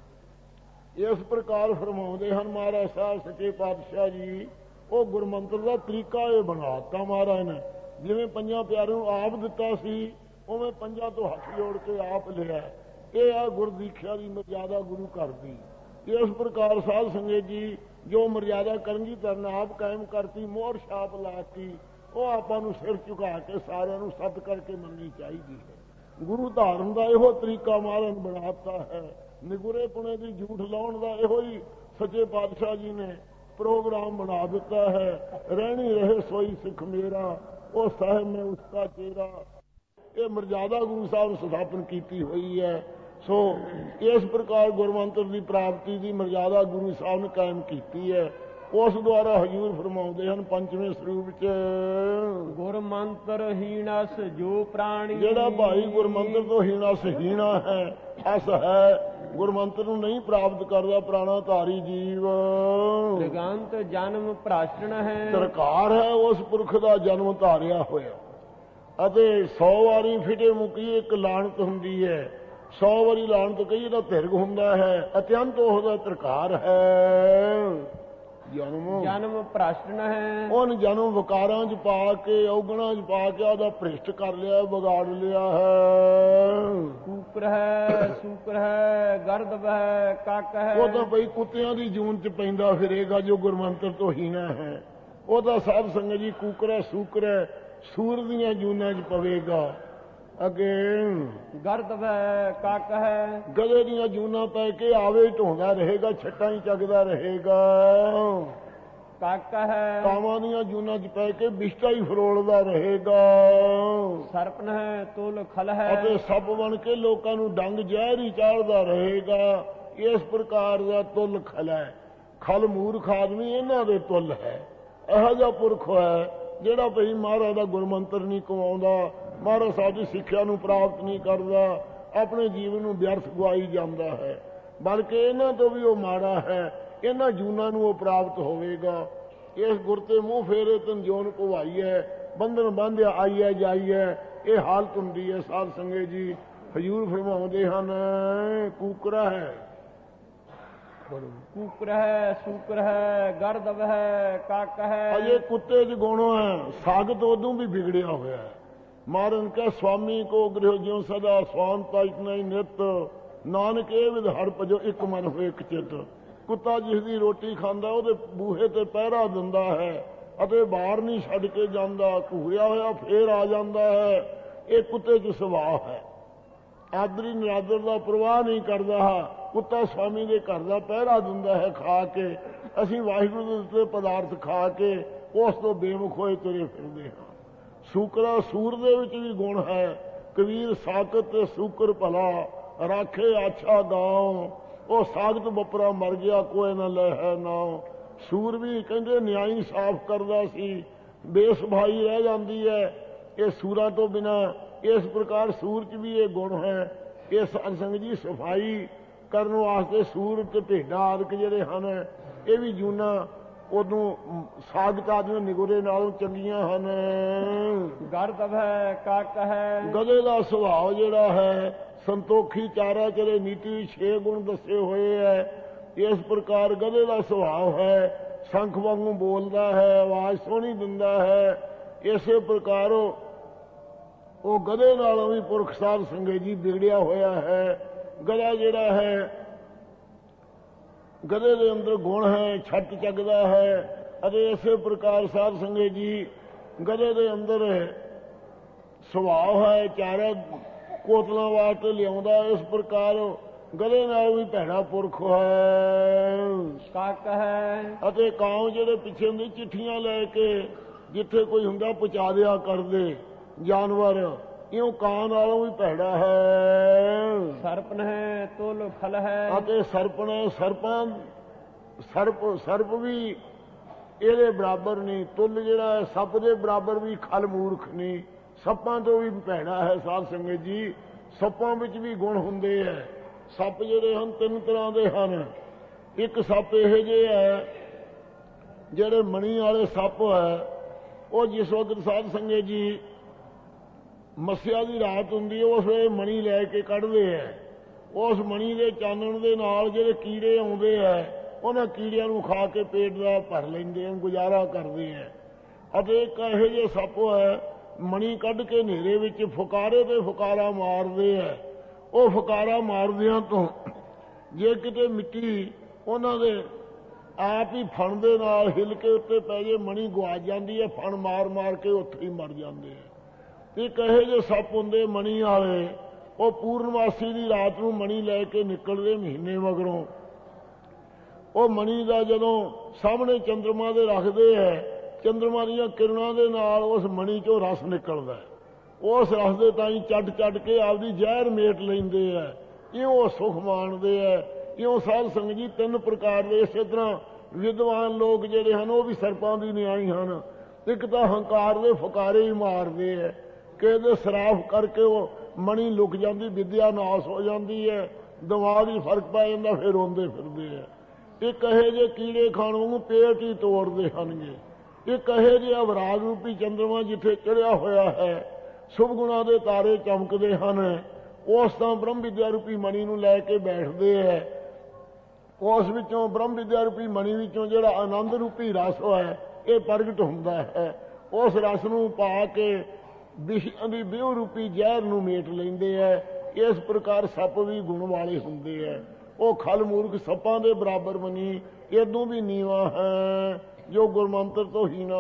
ਇਸ ਪ੍ਰਕਾਰ ਫਰਮਾਉਂਦੇ ਹਨ ਮਹਾਰਾਜ ਸਾਹਿਬ ਸੱਚੇ ਪਾਤਸ਼ਾਹ ਜੀ। ਉਹ ਗੁਰਮੰਤਰ ਦਾ ਤਰੀਕਾ ਇਹ ਬਣਾ ਦਿੱਤਾ ਮਹਾਰਾਜ ਨੇ। ਜਿਵੇਂ ਪੰਜਾਂ ਪਿਆਰਿਆਂ ਨੂੰ ਆਪ ਦਿੱਤਾ ਸੀ, ਉਵੇਂ ਪੰਜਾਂ ਤੋਂ ਹੱਥ ਜੋੜ ਕੇ ਆਪ ਲਿਆ। ਇਹ ਆ ਗੁਰਦੀਖਿਆ ਦੀ ਮਰਜ਼ਾਦਾ ਗੁਰੂ ਘਰ ਦੀ। ਇਸ ਪ੍ਰਕਾਰ ਸਾਧ ਸੰਗਤ ਜੀ, ਜੋ ਮਰਜ਼ਾਦਾ ਕਲਗੀਧਰ ਨੇ ਆਪ ਕਾਇਮ ਕਰਤੀ, ਮੋਹਰ ਛਾਪ ਲਾਤੀ, ਉਹ ਆਪਾਂ ਨੂੰ ਸਿਰ ਝੁਕਾ ਕੇ ਸਾਰਿਆਂ ਨੂੰ ਸਤ ਕਰਕੇ ਮੰਨਣੀ ਚਾਹੀਦੀ ਹੈ। ਗੁਰੂ ਧਾਰਨ ਦਾ ਇਹੋ ਤਰੀਕਾ ਮਹਾਰਾਜ ਨੇ ਬਣਾ ਦਿੱਤਾ ਹੈ। ਨਿਗੁਰੇ ਪੁਣੇ ਦੀ ਝੂਠ ਲਾਉਣ ਦਾ ਇਹੋ ਹੀ ਸੱਚੇ ਪਾਤਸ਼ਾਹ ਜੀ ਨੇ ਪ੍ਰੋਗਰਾਮ ਬਣਾ ਦਿੱਤਾ ਹੈ। ਰਹਿਣੀ ਰਹੇ ਸੋਈ ਸਿੱਖ ਮੇਰਾ, ਉਹ ਸਾਹਿਬ ਮੈਂ ਉਸਦਾ ਚੇਰਾ। ਇਹ ਮਰਜ਼ਾਦਾ ਗੁਰੂ ਸਾਹਿਬ ਨੇ ਸਥਾਪਨ ਕੀਤੀ ਹੋਈ ਹੈ। ਸੋ ਇਸ ਪ੍ਰਕਾਰ ਗੁਰਮੰਤਰ ਦੀ ਪ੍ਰਾਪਤੀ ਦੀ ਮਰਜ਼ਾਦਾ ਗੁਰੂ ਸਾਹਿਬ ਨੇ ਕਾਇਮ ਕੀਤੀ ਹੈ। ਉਸ ਦੁਆਰਾ ਹਜ਼ੂਰ ਫਰਮਾਉਂਦੇ ਹਨ ਪੰਜਵੇਂ ਸਰੂਪ ਚ, ਗੁਰਮੰਤਰ ਹੀਣਸ ਜੋ ਪ੍ਰਾਣੀ। ਜਿਹੜਾ ਭਾਈ ਗੁਰਮੰਤਰ ਤੋਂ ਹੀਣਸ ਹੀਣਾ ਹੈ, ਅਸ ਹੈ, ਗੁਰਮੰਤਰ ਨੂੰ ਨਹੀਂ ਪ੍ਰਾਪਤ ਕਰਦਾ ਪ੍ਰਾਣਾ ਧਾਰੀ ਜੀਵ। ਤ੍ਰਿਗੰਤ ਜਨਮ ਭ੍ਰਸ਼ਟ ਹੈ, ਸਰਕਾਰ ਹੈ ਉਸ ਪੁਰਖ ਦਾ ਜਨਮ ਧਾਰਿਆ ਹੋਇਆ। ਅਤੇ ਸੌ ਵਾਰੀ ਫਿਟੇ ਮੁਕੀ ਇੱਕ ਲਾਣਤ ਹੁੰਦੀ ਹੈ। ਸੌ ਵਾਰੀ ਲਾਣਤ ਕਹੀ ਦਾ ਧਿਰਗ ਹੁੰਦਾ ਹੈ। ਅਤਿਅੰਤ ਉਹਦਾ ਤਰਕਾਰ ਹੈ। ਜਨਮ ਜਨਮ ਭ੍ਰਸ਼ਟ ਹੈ, ਉਹਨ ਜਨਮ ਵਿਕਾਰਾਂ ਚ ਪਾ ਕੇ, ਔਗਣਾਂ ਚ ਪਾ ਕੇ ਉਹਦਾ ਭ੍ਰਿਸ਼ਟ ਕਰ ਲਿਆ, ਵਿਗਾੜ ਲਿਆ ਹੈ। ਕੂਕਰ ਹੈ, ਸੂਕਰ ਹੈ, ਗਰਦਬ ਹੈ, ਕੱਕ ਹੈ। ਉਹ ਤਾਂ ਬਈ ਕੁੱਤਿਆਂ ਦੀ ਜੂਨ ਚ ਪੈਂਦਾ ਫਿਰੇਗਾ ਜੋ ਗੁਰਮੰਤਰ ਤੋਂ ਹੀਣਾ ਹੈ। ਉਹ ਤਾਂ ਸਾਧ ਸੰਗਤ ਜੀ ਕੂਕਰ ਹੈ, ਸੂਕਰ ਹੈ, ਸੂਰ ਦੀਆਂ ਜੂਨਾਂ ਚ ਪਵੇਗਾ। ਅੱਗੇ ਗਰਦਬ ਹੈ, ਕੱਕ ਹੈ, ਗਧੇ ਦੀਆਂ ਜੂਨਾਂ ਪੈ ਕੇ ਆਵੇ ਢੋਂਦਾ ਰਹੇਗਾ, ਛੱਟਾਂ ਹੀ ਚੱਕਦਾ ਰਹੇਗਾ। ਕੱਕ ਹੈ, ਕਾਵਾਂ ਦੀਆਂ ਜੂਨਾਂ ਚ ਪੈ ਕੇ ਬਿਸ਼ਟਾ ਹੀ ਫਰੋਲਦਾ ਰਹੇਗਾ। ਸਰਪਨ ਹੈ, ਤੁਲ ਖਲ ਹੈ, ਅਤੇ ਸੱਪ ਬਣ ਕੇ ਲੋਕਾਂ ਨੂੰ ਡੰਗ ਜ਼ਹਿਰ ਹੀ ਚਾੜਦਾ ਰਹੇਗਾ। ਇਸ ਪ੍ਰਕਾਰ ਦਾ ਤੁਲ ਖਲ ਹੈ। ਖਲ ਮੂਰਖ ਆਦਮੀ ਇਹਨਾਂ ਦੇ ਤੁਲ ਹੈ। ਇਹੋ ਜਿਹਾ ਪੁਰਖ ਹੈ ਜਿਹੜਾ ਭਈ ਮਹਾਰਾਜ ਦਾ ਗੁਰਮੰਤਰ ਨਹੀਂ ਕਮਾਉਂਦਾ, ਮਹਾਰਾਜ ਸਾਹਿਬ ਦੀ ਸਿੱਖਿਆ ਨੂੰ ਪ੍ਰਾਪਤ ਨਹੀਂ ਕਰਦਾ, ਆਪਣੇ ਜੀਵਨ ਨੂੰ ਵਿਅਰਥ ਗਵਾਈ ਜਾਂਦਾ ਹੈ। ਬਲਕਿ ਇਹਨਾਂ ਤੋਂ ਵੀ ਉਹ ਮਾੜਾ ਹੈ। ਇਹਨਾਂ ਜੂਨਾਂ ਨੂੰ ਉਹ ਪ੍ਰਾਪਤ ਹੋਵੇਗਾ। ਇਸ ਗੁਰ ਤੇ ਮੂੰਹ ਫੇਰੇ ਤਨ ਜੋਨ ਭਵਾਈ ਹੈ, ਬੰਧਨ ਬੰਧਿਆ ਆਈ ਹੈ ਜਾਈ ਹੈ। ਇਹ ਹਾਲਤ ਹੁੰਦੀ ਹੈ। ਸਾਧ ਸੰਗਤ ਜੀ ਹਜ਼ੂਰ ਫਰਮਾਉਂਦੇ ਹਨ ਕੂਕਰਾ ਹੈ, ਕੂਕਰ ਹੈ, ਸੂਕਰ ਹੈ, ਗਰਦਬ ਹੈ, ਕੱਕ ਹੈ। ਅਜੇ ਕੁੱਤੇ ਚ ਗੁਣ ਹੈ, ਸਾਗਤ ਉਦੋਂ ਵੀ ਵਿਗੜਿਆ ਹੋਇਆ ਹੈ। ਮਾਰਨ ਕੇ ਸਵਾਮੀ ਕੋ ਗ੍ਰਹਿ ਜਿਉ ਸਦਾ ਸਵਾਨ ਪਾਇਤ ਨਹੀਂ ਨਿਤ, ਨਾਨਕ ਇਹ ਵਿਧ ਹਰ ਭਜੋ ਇੱਕ ਮਨ ਹੋਏ ਇੱਕ ਚਿੱਤ। ਕੁੱਤਾ ਜਿਸ ਦੀ ਰੋਟੀ ਖਾਂਦਾ ਉਹਦੇ ਬੂਹੇ ਤੇ ਪਹਿਰਾ ਦਿੰਦਾ ਹੈ ਅਤੇ ਬਾਹਰ ਨਹੀਂ ਛੱਡ ਕੇ ਜਾਂਦਾ, ਘੂਰਿਆ ਹੋਇਆ ਫੇਰ ਆ ਜਾਂਦਾ ਹੈ। ਇਹ ਕੁੱਤੇ ਚ ਸੁਭਾਅ ਹੈ। ਆਦਰੀ ਨਿਰਾਦਰ ਦਾ ਪ੍ਰਵਾਹ ਨਹੀਂ ਕਰਦਾ। ਕੁੱਤਾ ਸਵਾਮੀ ਦੇ ਘਰ ਦਾ ਪਹਿਰਾ ਦਿੰਦਾ ਹੈ ਖਾ ਕੇ। ਅਸੀਂ ਵਾਹਿਗੁਰੂ ਦੇ ਦਿੱਤੇ ਪਦਾਰਥ ਖਾ ਕੇ ਉਸ ਤੋਂ ਬੇਮੁਖ ਹੋਏ ਤੁਰੇ ਫਿਰਦੇ ਹਾਂ। ਸੂਕਰਾ ਸੂਰ ਦੇ ਵਿੱਚ ਵੀ ਗੁਣ ਹੈ। ਕਬੀਰ ਸਾਕਤ ਤੇ ਸੂਕਰ ਭਲਾ, ਰਾਖੇ ਆਛਾ ਗਾਉ। ਉਹ ਸਾਗਤ ਬਪਰਾ ਮਰ ਗਿਆ, ਕੋਈ ਨਾ ਲੈ ਹੈ ਨਾਉ। ਸੂਰ ਵੀ ਕਹਿੰਦੇ ਨਿਆਈ ਸਾਫ਼ ਕਰਦਾ ਸੀ, ਬੇਸਭਾਈ ਰਹਿ ਜਾਂਦੀ ਹੈ ਇਹ ਸੂਰਾਂ ਤੋਂ ਬਿਨਾਂ। ਇਸ ਪ੍ਰਕਾਰ ਸੂਰ ਚ ਵੀ ਇਹ ਗੁਣ ਹੈ। ਇਹ ਸਾਧ ਸੰਗਤ ਜੀ ਸਫਾਈ ਕਰਨ ਵਾਸਤੇ ਸੂਰ ਤੇ ਭੇਡਾਂ ਆਦਿਕ ਜਿਹੜੇ ਹਨ, ਇਹ ਵੀ ਜੂਨਾਂ ਉਦੋਂ ਸਾਗਤ ਆਦਿ ਨਿਗੁਰੇ ਨਾਲੋਂ ਚੰਗੀਆਂ ਹਨ। ਗਰਦਬ ਹੈ, ਕੱਕ ਹੈ, ਗਧੇ ਦਾ ਸੁਭਾਅ ਜਿਹੜਾ ਹੈ ਸੰਤੋਖੀ ਚਾਰਾ ਚਲੇ ਨੀਤੀ ਛੇ ਗੁਣ ਦੱਸੇ ਹੋਏ ਹੈ। ਇਸ ਪ੍ਰਕਾਰ ਗਧੇ ਦਾ ਸੁਭਾਅ ਹੈ, ਸ਼ੰਖ ਵਾਂਗੂ ਬੋਲਦਾ ਹੈ, ਆਵਾਜ਼ ਸੋਹਣੀ ਦਿੰਦਾ ਹੈ। ਇਸੇ ਪ੍ਰਕਾਰ ਉਹ ਗਧੇ ਨਾਲੋਂ ਵੀ ਪੁਰਖ ਸਾਧ ਸੰਗਤ ਜੀ ਵਿਗੜਿਆ ਹੋਇਆ ਹੈ। ਗਧਾ ਜਿਹੜਾ ਹੈ, ਗਧੇ ਦੇ ਅੰਦਰ ਗੁਣ ਹੈ, ਛੱਟ ਚੱਕਦਾ ਹੈ। ਅਤੇ ਇਸੇ ਪ੍ਰਕਾਰ ਸਾਧ ਸੰਗਤ ਜੀ ਗਧੇ ਦੇ ਅੰਦਰ ਸੁਭਾਅ ਹੈ, ਚਾਰੇ ਕੋਤਲਾਂ ਵਾਸਤੇ ਲਿਆਉਂਦਾ। ਇਸ ਪ੍ਰਕਾਰ ਗਧੇ ਨਾਲ ਵੀ ਭੈੜਾ ਪੁਰਖ ਹੈ, ਕੱਕ ਹੈ। ਅਤੇ ਕਾਂ ਜਿਹੜੇ ਪਿੱਛੇ ਹੁੰਦੇ ਚਿੱਠੀਆਂ ਲੈ ਕੇ ਜਿੱਥੇ ਕੋਈ ਹੁੰਦਾ ਪਹੁੰਚਾ ਦਿਆ ਕਰਦੇ ਜਾਨਵਰ, ਇਉਂ ਕਾਂ ਨਾਲੋਂ ਵੀ ਭੈੜਾ ਹੈ। ਸਰਪਨ ਹੈ ਤੁਲ ਫਲ ਹੈ। ਅਤੇ ਸਰਪਣ ਸਰਪਾਂ ਸਰਪ ਸਰਪ ਵੀ ਇਹਦੇ ਬਰਾਬਰ ਨਹੀਂ। ਤੁਲ ਜਿਹੜਾ ਸੱਪ ਦੇ ਬਰਾਬਰ ਵੀ ਖਲ ਮੂਰਖ ਨਹੀਂ, ਸੱਪਾਂ ਤੋਂ ਵੀ ਭੈੜਾ ਹੈ। ਸਾਧ ਸੰਗਤ ਜੀ ਸੱਪਾਂ ਵਿੱਚ ਵੀ ਗੁਣ ਹੁੰਦੇ ਹੈ। ਸੱਪ ਜਿਹੜੇ ਹਨ ਤਿੰਨ ਤਰ੍ਹਾਂ ਦੇ ਹਨ। ਇੱਕ ਸੱਪ ਇਹੋ ਜਿਹੇ ਹੈ ਜਿਹੜੇ ਮਣੀ ਵਾਲੇ ਸੱਪ ਹੈ, ਉਹ ਜਿਸ ਵਕਤ ਸਾਧ ਸੰਗਤ ਜੀ ਮੱਸਿਆ ਦੀ ਰਾਤ ਹੁੰਦੀ ਹੈ ਉਸ ਵੇਲੇ ਮਣੀ ਲੈ ਕੇ ਕੱਢਦੇ ਹੈ। ਉਸ ਮਣੀ ਦੇ ਚਾਨਣ ਦੇ ਨਾਲ ਜਿਹੜੇ ਕੀੜੇ ਆਉਂਦੇ ਹੈ ਉਹਨਾਂ ਕੀੜਿਆਂ ਨੂੰ ਖਾ ਕੇ ਪੇਟ ਦਾ ਭਰ ਲੈਂਦੇ ਹਨ, ਗੁਜ਼ਾਰਾ ਕਰਦੇ ਹੈ। ਅਤੇ ਇੱਕ ਇਹੋ ਜਿਹੇ ਸੱਪ ਹੈ ਮਣੀ ਕੱਢ ਕੇ ਹਨੇਰੇ ਵਿੱਚ ਫੁਕਾਰੇ ਤੇ ਫੁਕਾਰਾ ਮਾਰਦੇ ਹੈ। ਉਹ ਫੁਕਾਰਾ ਮਾਰਦਿਆਂ ਤੋਂ ਜੇ ਕਿਤੇ ਮਿੱਟੀ ਉਹਨਾਂ ਦੇ ਆਪ ਹੀ ਫਣ ਦੇ ਨਾਲ ਹਿੱਲ ਕੇ ਉੱਤੇ ਪੈ ਜੇ ਮਣੀ ਗੁਆਚ ਜਾਂਦੀ ਹੈ, ਫਣ ਮਾਰ ਮਾਰ ਕੇ ਉੱਥੇ ਹੀ ਮਰ ਜਾਂਦੇ ਹੈ। ਇੱਕ ਇਹੋ ਜਿਹੇ ਸੱਪ ਹੁੰਦੇ ਮਣੀ ਵਾਲੇ, ਉਹ ਪੂਰਨਮਾਸੀ ਦੀ ਰਾਤ ਨੂੰ ਮਣੀ ਲੈ ਕੇ ਨਿਕਲਦੇ ਮਹੀਨੇ ਮਗਰੋਂ। ਉਹ ਮਣੀ ਦਾ ਜਦੋਂ ਸਾਹਮਣੇ ਚੰਦਰਮਾ ਦੇ ਰੱਖਦੇ ਹੈ, ਚੰਦਰਮਾ ਦੀਆਂ ਕਿਰਨਾਂ ਦੇ ਨਾਲ ਉਸ ਮਣੀ ਚੋਂ ਰਸ ਨਿਕਲਦਾ ਹੈ। ਉਸ ਰਸ ਦੇ ਤਾਈਂ ਚੱਟ ਚੱਟ ਕੇ ਆਪਦੀ ਜ਼ਹਿਰ ਮੇਟ ਲੈਂਦੇ ਹੈ। ਇਉਂ ਸੁਖ ਮਾਣਦੇ ਹੈ। ਇਉਂ ਸਾਧ ਸੰਗਤ ਜੀ ਤਿੰਨ ਪ੍ਰਕਾਰ ਦੇ ਇਸੇ ਤਰ੍ਹਾਂ ਵਿਦਵਾਨ ਲੋਕ ਜਿਹੜੇ ਹਨ ਉਹ ਵੀ ਸਰਪਾਂ ਦੀ ਨਿਆਈ ਹਨ। ਇੱਕ ਤਾਂ ਹੰਕਾਰ ਦੇ ਫੁਕਾਰੇ ਹੀ ਮਾਰਦੇ ਹੈ, ਕਿਸੇ ਸਰਾਫ ਕਰਕੇ ਉਹ ਮਣੀ ਲੁਕ ਜਾਂਦੀ, ਵਿਦਿਆ ਨਾਸ ਹੋ ਜਾਂਦੀ ਹੈ, ਦਿਮਾਗ ਹੀ ਫਰਕ ਪੈ ਜਾਂਦਾ, ਫਿਰ ਰੋਂਦੇ ਫਿਰਦੇ ਹੈ। ਇੱਕ ਇਹੋ ਜਿਹੇ ਕੀੜੇ ਖਾਣ ਨੂੰ ਪੇਟ ਹੀ ਤੋੜਦੇ ਹਨਗੇ। ਇੱਕ ਇਹੋ ਜਿਹਾ ਅਵਰਾਗ ਰੂਪੀ ਚੰਦਰਮਾ ਜਿੱਥੇ ਚੜਿਆ ਹੋਇਆ ਹੈ, ਸ਼ੁਭ ਗੁਣਾਂ ਦੇ ਤਾਰੇ ਚਮਕਦੇ ਹਨ, ਉਸ ਤਾਂ ਬ੍ਰਹਮ ਵਿਦਿਆ ਰੂਪੀ ਮਣੀ ਨੂੰ ਲੈ ਕੇ ਬੈਠਦੇ ਹੈ। ਉਸ ਵਿੱਚੋਂ ਬ੍ਰਹਮ ਵਿਦਿਆ ਰੂਪੀ ਮਣੀ ਵਿੱਚੋਂ ਜਿਹੜਾ ਆਨੰਦ ਰੂਪੀ ਰਸ ਹੈ ਇਹ ਪ੍ਰਗਟ ਹੁੰਦਾ ਹੈ। ਉਸ ਰਸ ਨੂੰ ਪਾ ਕੇ ਵਿਸ਼ਿਆਂ ਦੀ ਵਿਉ ਰੂਪੀ ਜ਼ਹਿਰ ਨੂੰ ਮੇਟ ਲੈਂਦੇ ਹੈ। ਇਸ ਪ੍ਰਕਾਰ ਸੱਪ ਵੀ ਗੁਣ ਵਾਲੇ ਹੁੰਦੇ ਹੈ। ਉਹ ਖਲ ਮੂਰਖ ਸੱਪਾਂ ਦੇ ਬਰਾਬਰ ਬਣੀ, ਇਦੋਂ ਵੀ ਨੀਵਾ ਹੈ ਜੋ ਗੁਰਮੰਤਰ ਤੋਂ ਹੀਣਾ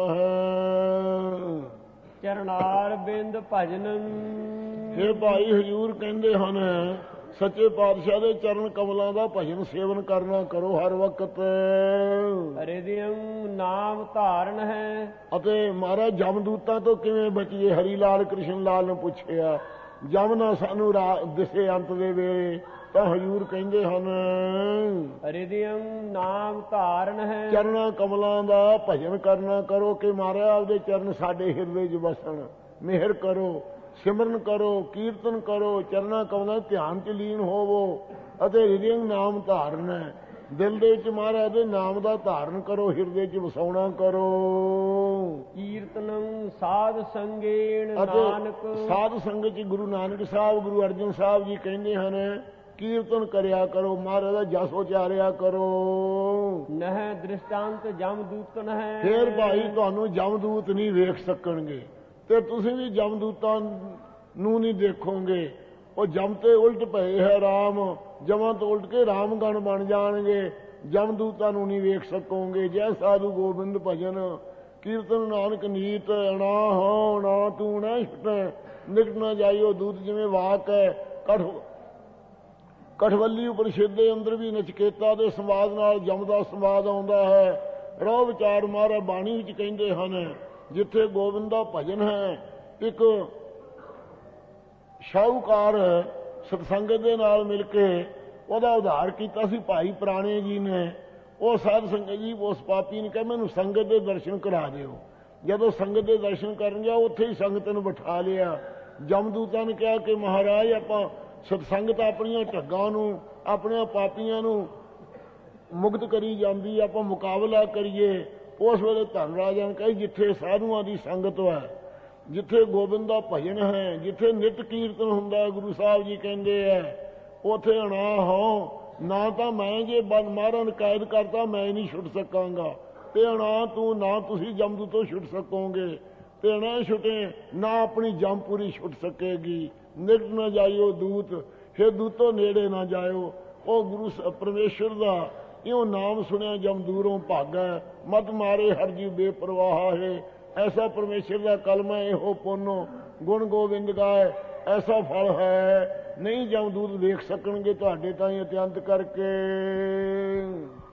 ਹੈ। ਚਰਨਾਰ ਬਿੰਦ ਭਜਨ। ਇਹ ਭਾਈ ਹਜ਼ੂਰ ਕਹਿੰਦੇ ਹਨ ਸੱਚੇ ਪਾਤਸ਼ਾਹ ਦੇ ਚਰਨ ਕਮਲਾਂ ਦਾ ਭਜਨ ਸੇਵਨ ਕਰਨਾ ਕਰੋ ਹਰ ਵਕਤ। ਹਰਿਦਿਅੰ ਨਾਮ ਧਾਰਨ ਹੈ। ਅਤੇ ਮਹਾਰਾਜ ਜਮਦੂਤਾਂ ਤੋਂ ਕਿਵੇਂ ਬਚੀਏ? ਹਰੀ ਲਾਲ ਕ੍ਰਿਸ਼ਨ ਲਾਲ ਨੇ ਪੁੱਛਿਆ। ਜਮ ਨਾ ਸਾਨੂੰ ਦਿਸੇ ਅੰਤ ਦੇ ਵੇਲੇ ਤਾਂ ਹਜ਼ੂਰ ਕਹਿੰਦੇ ਹਨ ਹਰਿਦਿਅੰ ਨਾਮ ਧਾਰਨ ਹੈ। ਚਰਨਾਂ ਕਮਲਾਂ ਦਾ ਭਜਨ ਕਰਨਾ ਕਰੋ ਕਿ ਮਹਾਰਾਜ ਆਪਦੇ ਚਰਨ ਸਾਡੇ ਹਿਰਦੇ 'ਚ ਵਸਣ। ਮਿਹਰ ਕਰੋ, ਸਿਮਰਨ ਕਰੋ, ਕੀਰਤਨ ਕਰੋ, ਚਰਨਾਂ ਕਮਲਾਂ ਧਿਆਨ 'ਚ ਲੀਨ ਹੋਵੋ ਅਤੇ ਹਰਿਦਿਅੰ ਨਾਮ ਧਾਰਨ ਹੈ। ਦਿਲ ਦੇ ਵਿੱਚ ਮਹਾਰਾਜ ਦੇ ਨਾਮ ਦਾ ਧਾਰਨ ਕਰੋ, ਹਿਰਦੇ 'ਚ ਵਸਾਉਣਾ ਕਰੋ। ਕੀਰਤਨੰ ਸਾਧ ਸੰਗੇਣ ਨਾਨਕ। ਸਾਧ ਸੰਗਤ 'ਚ ਗੁਰੂ ਨਾਨਕ ਸਾਹਿਬ, ਗੁਰੂ ਅਰਜਨ ਸਾਹਿਬ ਜੀ ਕਹਿੰਦੇ ਹਨ ਕੀਰਤਨ ਕਰਿਆ ਕਰੋ, ਮਹਾਰਾਜ ਦਾ ਜਸ ਉਚਾਰਿਆ ਕਰੋ। ਨਹਿ ਦ੍ਰਿਸ਼ਟਾਂਤ ਜਮਦੂਤਨ ਹੈ। ਫੇਰ ਭਾਈ ਤੁਹਾਨੂੰ ਜਮਦੂਤ ਨਹੀਂ ਵੇਖ ਸਕਣਗੇ ਤੇ ਤੁਸੀਂ ਵੀ ਜਮਦੂਤਾਂ ਨੂੰ ਨਹੀਂ ਦੇਖੋਗੇ। ਉਹ ਜਮ ਤੇ ਉਲਟ ਪਏ ਹੈ ਰਾਮ, ਜਮਾਂ ਤੋਂ ਉਲਟ ਕੇ ਰਾਮਗਣ ਬਣ ਜਾਣਗੇ। ਜਮਦੂਤਾਂ ਨੂੰ ਨਹੀਂ ਵੇਖ ਸਕੋਗੇ। ਜੈ ਸਾਧੂ ਗੋਬਿੰਦ ਭਜਨ ਕੀਰਤਨ ਨਾਨਕ ਨੀਤ। ਅਣਾ ਹੋ ਨਾ ਤੂੰ ਨਾ ਛੁਟ ਨਿਕਟ ਨਾ ਜਾਈਓ ਦੂਤ। ਜਿਵੇਂ ਵਾਕ ਹੈ ਕਠ ਕਠਵੱਲੀ ਉਪਨਿਸ਼ਦ ਦੇ ਅੰਦਰ ਵੀ ਨਚਕੇਤਾ ਦੇ ਸੰਵਾਦ ਨਾਲ ਜਮ ਦਾ ਸੰਵਾਦ ਆਉਂਦਾ ਹੈ। ਰੋ ਵਿਚਾਰ ਮਹਾਰਾਜ ਬਾਣੀ ਵਿੱਚ ਕਹਿੰਦੇ ਹਨ ਜਿੱਥੇ ਗੋਬਿੰਦ ਦਾ ਭਜਨ ਹੈ। ਇੱਕ ਸ਼ਾਹੂਕਾਰ ਸਤਸੰਗਤ ਦੇ ਨਾਲ ਮਿਲ ਕੇ ਉਹਦਾ ਉਧਾਰ ਕੀਤਾ ਸੀ ਭਾਈ ਪੁਰਾਣੇ ਜੀ ਨੇ। ਉਹ ਸਾਧ ਸੰਗਤ ਜੀ ਉਸ ਪਾਪੀ ਨੇ ਕਿਹਾ ਮੈਨੂੰ ਸੰਗਤ ਦੇ ਦਰਸ਼ਨ ਕਰਾ ਦਿਓ। ਜਦੋਂ ਸੰਗਤ ਦੇ ਦਰਸ਼ਨ ਕਰਨ ਗਿਆ ਉੱਥੇ ਹੀ ਸੰਗਤ ਨੂੰ ਬਿਠਾ ਲਿਆ। ਜਮਦੂਤਾਂ ਨੇ ਕਿਹਾ ਕਿ ਮਹਾਰਾਜ ਆਪਾਂ ਸਤਸੰਗਤ ਆਪਣੀਆਂ ਢੱਗਾਂ ਨੂੰ, ਆਪਣੀਆਂ ਪਾਪੀਆਂ ਨੂੰ ਮੁਕਤ ਕਰੀ ਜਾਂਦੀ, ਆਪਾਂ ਮੁਕਾਬਲਾ ਕਰੀਏ। ਉਸ ਵੇਲੇ ਧਨ ਰਾਜਾ ਨੇ ਕਹੀ ਜਿੱਥੇ ਸਾਧੂਆਂ ਦੀ ਸੰਗਤ ਹੈ ਜਿੱਥੇ ਗੋਬਿੰਦ ਦਾ ਭਜਨ ਹੈ, ਜਿੱਥੇ ਨਿਤ ਕੀਰਤਨ ਹੁੰਦਾ, ਗੁਰੂ ਸਾਹਿਬ ਜੀ ਕਹਿੰਦੇ ਐ ਉਥੇ ਅਣਾ ਹੋ। ਨਾ ਤਾਂ ਮੈਂ ਜੇ ਬੰਦ ਮਾਰਨ ਕੈਦ ਕਰਤਾ ਮੈਂ ਨਹੀਂ ਛੁੱਟ ਸਕਾਂਗਾ, ਤੇ ਅਣਾ ਤੂੰ ਨਾ ਤੁਸੀਂ ਜਮਦੂਤ ਤੋਂ ਛੁੱਟ ਸਕੋਗੇ, ਤੇ ਅਣਾ ਛੁੱਟੇ ਨਾ ਆਪਣੀ ਜਮਪੂਰੀ ਛੁੱਟ ਸਕੇਗੀ। ਨਿਕਟ ਨਾ ਜਾਇਓ ਦੂਤ, ਫਿਰ ਦੂਤੋਂ ਨੇੜੇ ਨਾ ਜਾਇਓ। ਉਹ ਗੁਰੂ ਪਰਮੇਸ਼ਰ ਦਾ ਇਉਂ ਨਾਮ ਸੁਣਿਆ ਜਮ ਦੂਰੋਂ ਭਾਗੈ, ਮਤ ਮਾਰੇ ਹਰ ਜੀਵ ਬੇਪਰਵਾਹ ਹੈ। ਐਸਾ ਪਰਮੇਸ਼ਰ ਦਾ ਕਲਮਾ ਇਹੋ ਪੁੰਨੋ, ਗੁਣ ਗੋਬਿੰਦ ਗਾਏ ਐਸਾ ਫਲ ਹੈ। ਨਹੀਂ ਜਮਦੂਤ ਵੇਖ ਸਕਣਗੇ ਤੁਹਾਡੇ ਤਾਈਂ ਅਤਿਅੰਤ ਕਰਕੇ।